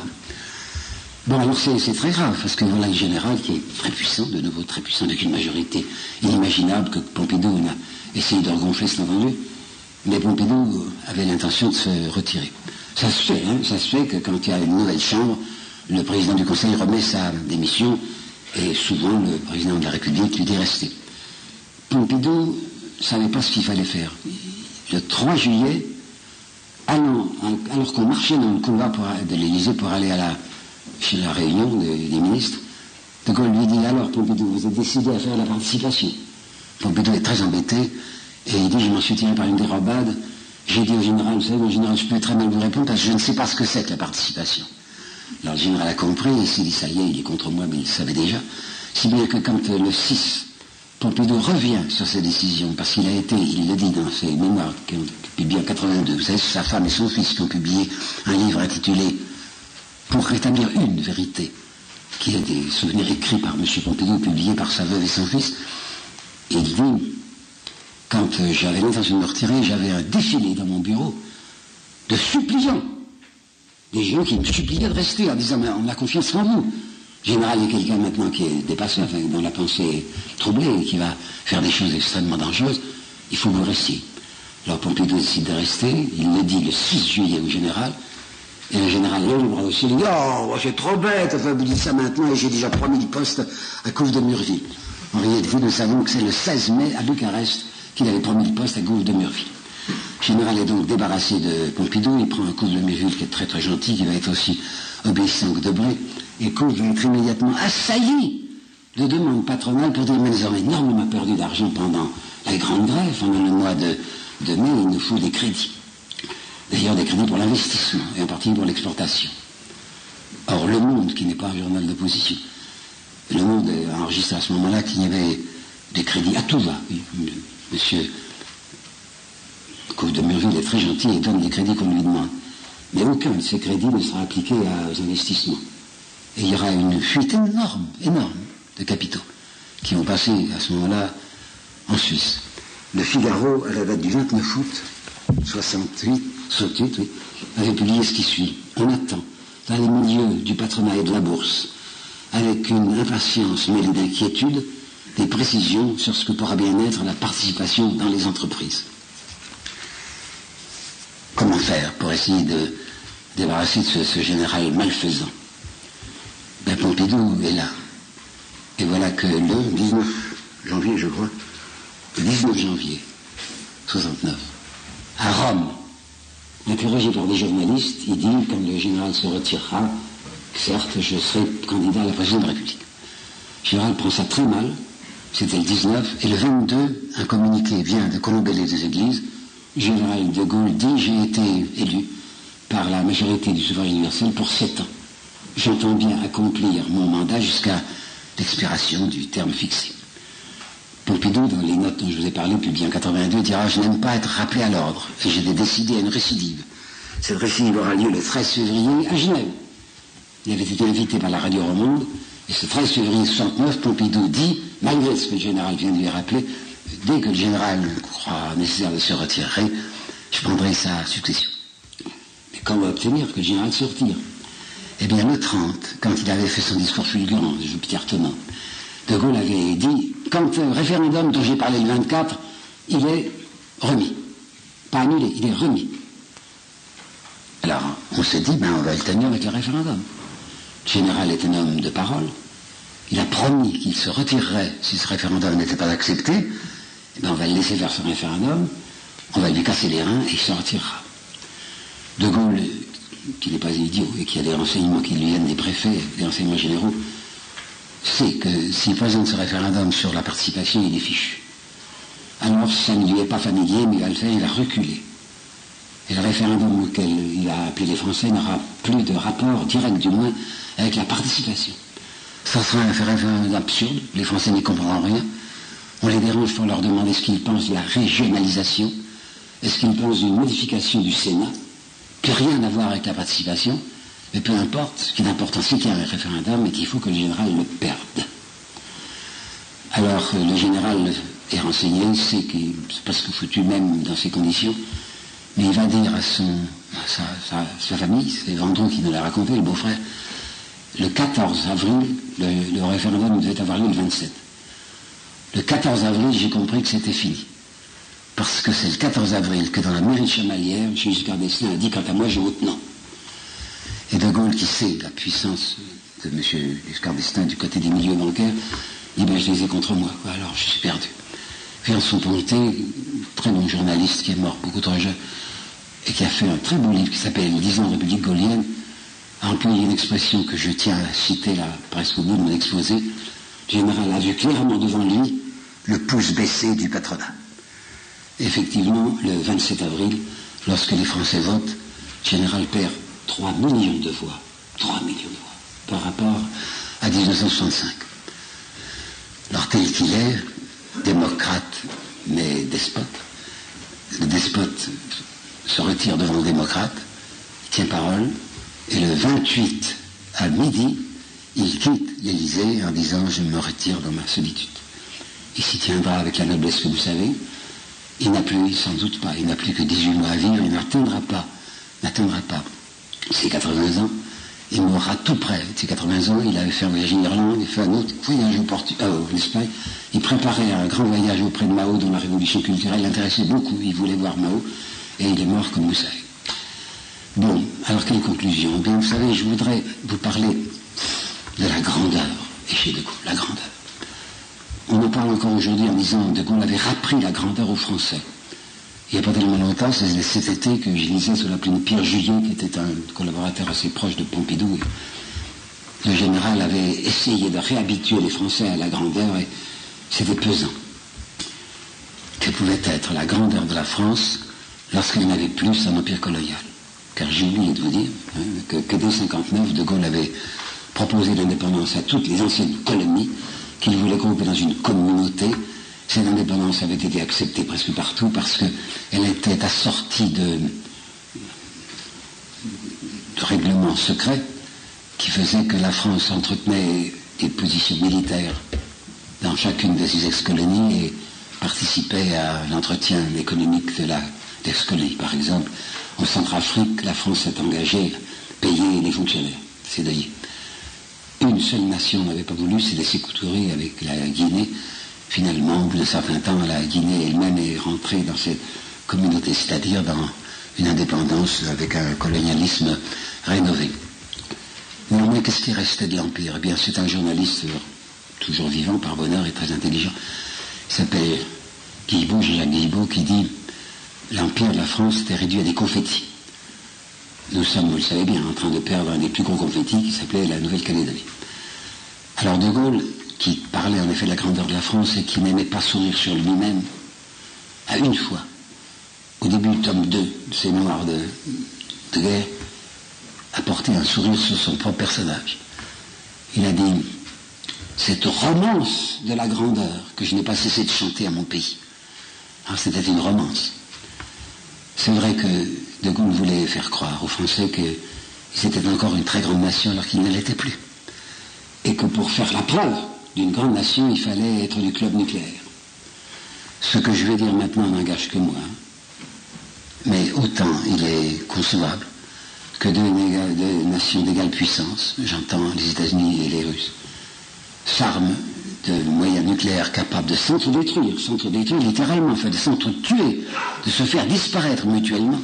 Bon, alors c'est très grave, parce que voilà le général qui est très puissant, de nouveau très puissant, avec une majorité inimaginable que Pompidou a essayé de regonfler, c'est entendu. Mais Pompidou avait l'intention de se retirer. Ça se fait que quand il y a une nouvelle chambre, le président du Conseil remet sa démission, et souvent le président de la République lui dit rester. Pompidou ne savait pas ce qu'il fallait faire. Le 3 juillet, alors qu'on marchait dans le couloir de l'Élysée pour aller chez la réunion des ministres, De Gaulle lui dit, alors Pompidou, vous êtes décidé à faire la participation. Pompidou est très embêté, et il dit, je m'en suis tiré par une dérobade. J'ai dit au général, vous savez, mon général, je peux très mal vous répondre parce que je ne sais pas ce que c'est que la participation. Alors le général a compris, il s'est dit, ça y est, il est contre moi, mais il le savait déjà. Si bien que quand le 6, Pompidou revient sur ses décisions, parce qu'il a été, il le dit dans ses mémoires, qui ont publié en 82, vous savez, sa femme et son fils qui ont publié un livre intitulé « Pour rétablir une vérité », qui est des souvenirs écrits par M. Pompidou, publiés par sa veuve et son fils. Et il dit, quand j'avais l'intention de me retirer, j'avais un défilé dans mon bureau de suppliants, des gens qui me suppliaient de rester en disant, mais on a confiance en vous. Le général est quelqu'un maintenant qui est dépassé, enfin, dont la pensée est troublée et qui va faire des choses extrêmement dangereuses. Il faut que vous restiez. Alors Pompidou décide de rester, il le dit le 6 juillet au général, et le général lève le bras aussi, il dit, oh, c'est trop bête, enfin, vous dites ça maintenant, et j'ai déjà promis le poste à Gouve de Murville. En réalité, nous savons que c'est le 16 mai à Bucarest qu'il avait promis le poste à Gouve de Murville. Le général est donc débarrassé de Pompidou, il prend un Gouve de Murville qui est très très gentil, qui va être aussi obéissant que Debré, et Gouve va être immédiatement assailli de demandes patronales pour dire, mais nous avons énormément perdu d'argent pendant la grande grève, pendant le mois de mai, il nous faut des crédits. D'ailleurs, des crédits pour l'investissement, et en particulier pour l'exportation. Or, Le Monde, qui n'est pas un journal d'opposition, Le Monde a enregistré à ce moment-là qu'il y avait des crédits à tout va. Monsieur Gouve de Murville est très gentil et donne les crédits qu'on lui demande. Mais aucun de ces crédits ne sera appliqué aux investissements. Et il y aura une fuite énorme de capitaux qui vont passer à ce moment-là en Suisse. Le Figaro, à la date du 29 août 68, avait publié ce qui suit. On attend, dans les milieux du patronat et de la bourse, avec une impatience mêlée d'inquiétude, des précisions sur ce que pourra bien être la participation dans les entreprises. Comment faire pour essayer de débarrasser de ce général malfaisant? Ben, Pompidou est là. Et voilà que le 19 janvier, je crois, le 19 janvier 69, à Rome, interrogé par des journalistes, il dit, quand le général se retirera, certes, je serai candidat à la présidence de la République. Le général prend ça très mal, c'était le 19, et le 22, un communiqué vient de Colombey des Églises. Le général de Gaulle dit, j'ai été élu par la majorité du suffrage universel pour 7 ans. J'entends bien accomplir mon mandat jusqu'à l'expiration du terme fixé. Pompidou, dans les notes dont je vous ai parlé, publiées en 82, dira « Je n'aime pas être rappelé à l'ordre, et j'ai décidé à une récidive. Cette récidive aura lieu le 13 février à Genève. » Il avait été invité par la radio Romande, et ce 13 février 69, Pompidou dit, malgré ce que le général vient de lui rappeler, dès que le général croit nécessaire de se retirer, je prendrai sa succession. Mais comment obtenir que le général se retire? Eh bien, le 30, quand il avait fait son discours fulgurant, Pierre Tenant, De Gaulle avait dit, quand le référendum dont j'ai parlé le 24, il est remis. Pas annulé, il est remis. Alors, on s'est dit, on va le tenir avec le référendum. Le général est un homme de parole, il a promis qu'il se retirerait si ce référendum n'était pas accepté, eh bien on va le laisser faire son référendum, on va lui casser les reins et il se retirera. De Gaulle, qui n'est pas idiot et qui a des renseignements qui lui viennent des préfets, des renseignements généraux, sait que s'il présente ce référendum sur la participation, il est fichu. Alors ça ne lui est pas familier, mais il va le faire, il va reculer. Et le référendum auquel il a appelé les Français n'aura plus de rapport direct, du moins, avec la participation. Ça sera un référendum absurde, les Français n'y comprendront rien. On les dérange pour leur demander ce qu'ils pensent de la régionalisation, est-ce qu'ils pensent d'une modification du Sénat, plus rien à voir avec la participation, mais peu importe, ce qui est important, c'est qu'il y a un référendum et qu'il faut que le général le perde. Alors, le général est renseigné, sait qu'il c'est presque foutu même dans ces conditions, mais il va dire à sa famille, c'est Vendron qui nous l'a raconté, le beau-frère, le 14 avril, le référendum devait avoir lieu le 27. Le 14 avril, j'ai compris que c'était fini. Parce que c'est le 14 avril que dans la mairie de Chamalières, M. Giscard d'Estaing a dit, quant à moi, je vote non. Et De Gaulle, qui sait la puissance de M. Giscard d'Estaing du côté des milieux bancaires, dit, ben, je les ai contre moi. Alors, je suis perdu. Vincent Ponté, très bon journaliste qui est mort beaucoup trop jeune, et qui a fait un très beau livre qui s'appelle 10 ans de République gaulienne, a employé une expression que je tiens à citer là, presque au bout de mon exposé. Le général a vu clairement devant lui le pouce baissé du patronat. Effectivement, le 27 avril, lorsque les Français votent, le général perd 3 millions de voix. 3 millions de voix par rapport à 1965. Alors tel qu'il est, démocrate mais despote, le despote se retire devant le démocrate, il tient parole, et le 28 à midi, il quitte l'Élysée en disant « je me retire dans ma solitude ». Il s'y tiendra avec la noblesse que vous savez. Il n'a plus, sans doute pas, il n'a plus que 18 mois à vivre, il n'atteindra pas ses 80 ans. Il mourra tout près de ses 80 ans. Il avait fait un voyage en Irlande, il a fait un autre voyage en Espagne. Il préparait un grand voyage auprès de Mao, dont la révolution culturelle l'intéressait beaucoup. Il voulait voir Mao, et il est mort, comme vous savez. Bon, alors quelle conclusion? Eh bien, vous savez, je voudrais vous parler de la grandeur, et chez De Gaulle, la grandeur. On en parle encore aujourd'hui en disant De Gaulle avait rappris la grandeur aux Français. Il n'y a pas tellement longtemps, c'est cet été que je lisais sous la plume Pierre Juillet, qui était un collaborateur assez proche de Pompidou. Le général avait essayé de réhabituer les Français à la grandeur et c'était pesant. Que pouvait être la grandeur de la France lorsqu'il n'avait plus son empire colonial? Car j'ai oublié de vous dire que dès 1959, De Gaulle avait proposé l'indépendance à toutes les anciennes colonies qu'il voulait grouper dans une communauté. Cette indépendance avait été acceptée presque partout parce qu'elle était assortie de règlements secrets qui faisaient que la France entretenait des positions militaires dans chacune de ses ex-colonies et participait à l'entretien économique de l'ex-colonie. Par exemple, en Centrafrique, la France s'est engagée à payer les fonctionnaires, c'est d'ailleurs. Une seule nation n'avait pas voulu, c'est laisser couturer avec la Guinée. Finalement, au bout d'un certain temps, la Guinée elle-même est rentrée dans cette communauté, c'est-à-dire dans une indépendance avec un colonialisme rénové. Néanmoins, qu'est-ce qui restait de l'Empire? Eh bien, c'est un journaliste toujours vivant, par bonheur, et très intelligent. Il s'appelle Guilbeault, Jean-Jacques Guilbeault, qui dit « L'Empire de la France était réduit à des confettis. Nous sommes, vous le savez bien, en train de perdre un des plus gros confettis qui s'appelait la Nouvelle-Calédonie. » Alors De Gaulle, qui parlait en effet de la grandeur de la France et qui n'aimait pas sourire sur lui-même, a une fois, au début du tome 2 de ses mémoires de guerre, apporté un sourire sur son propre personnage. Il a dit « Cette romance de la grandeur que je n'ai pas cessé de chanter à mon pays. » Alors c'était une romance. C'est vrai que De Gaulle voulait faire croire aux Français qu'ils étaient encore une très grande nation alors qu'ils ne l'étaient plus. Et que pour faire la preuve d'une grande nation, il fallait être du club nucléaire. Ce que je vais dire maintenant n'engage que moi. Mais autant il est concevable que deux nations d'égale puissance, j'entends les États-Unis et les Russes, s'arment de moyens nucléaires capables de s'entre-détruire littéralement, de s'entre-tuer, de se faire disparaître mutuellement.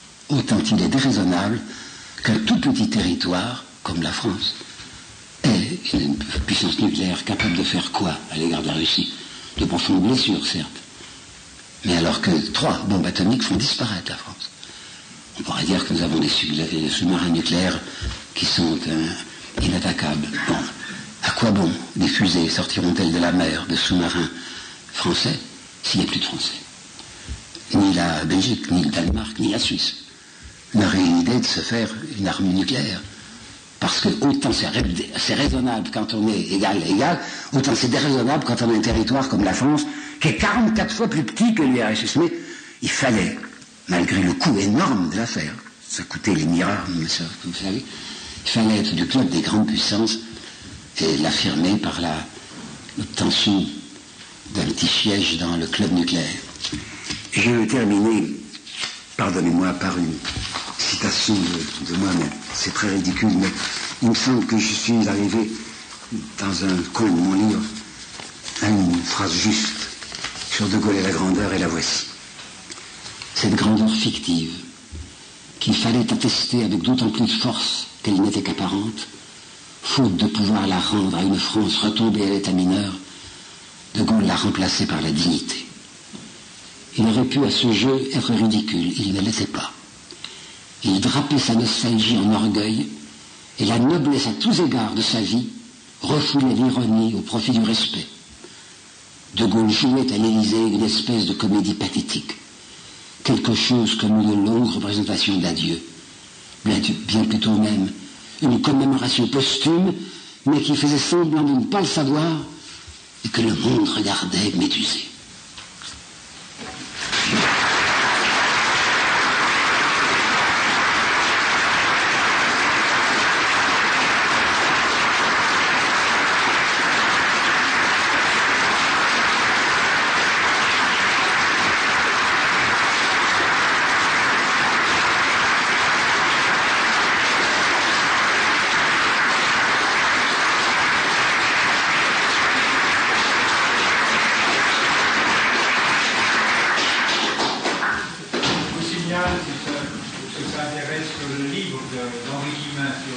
Autant il est déraisonnable qu'un tout petit territoire, comme la France, ait une puissance nucléaire capable de faire quoi à l'égard de la Russie? De profondes blessures, certes. Mais alors que 3 bombes atomiques font disparaître la France. On pourrait dire que nous avons des sous-marins nucléaires qui sont inattaquables. Bon, à quoi bon des fusées sortiront-elles de la mer de sous-marins français s'il n'y a plus de Français? Ni la Belgique, ni le Danemark, ni la Suisse n'auraient une idée de se faire une arme nucléaire. Parce que autant c'est raisonnable quand on est égal, autant c'est déraisonnable quand on a un territoire comme la France, qui est 44 fois plus petit que l'URSS. Mais il fallait, malgré le coût énorme de l'affaire, ça coûtait les miracles, vous savez, il fallait être du club des grandes puissances et l'affirmer par l'obtention d'un petit siège dans le club nucléaire. Je vais terminer, pardonnez-moi, par une citation de moi-même. C'est très ridicule, mais il me semble que je suis arrivé dans un coin de mon livre à une phrase juste sur De Gaulle et la grandeur, et la voici. Cette grandeur fictive, qu'il fallait attester avec d'autant plus de force qu'elle n'était qu'apparente, faute de pouvoir la rendre à une France retombée à l'état mineur, De Gaulle l'a remplacée par la dignité. Il aurait pu à ce jeu être ridicule, il ne l'était pas. Il drapait sa nostalgie en orgueil, et la noblesse à tous égards de sa vie refoulait l'ironie au profit du respect. De Gaulle jouait à l'Élysée une espèce de comédie pathétique, quelque chose comme une longue représentation d'adieu, bien plutôt même une commémoration posthume, mais qui faisait semblant de ne pas le savoir et que le monde regardait médusé.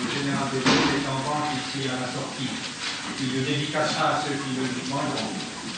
Il le dédicacera à ceux qui le demanderont.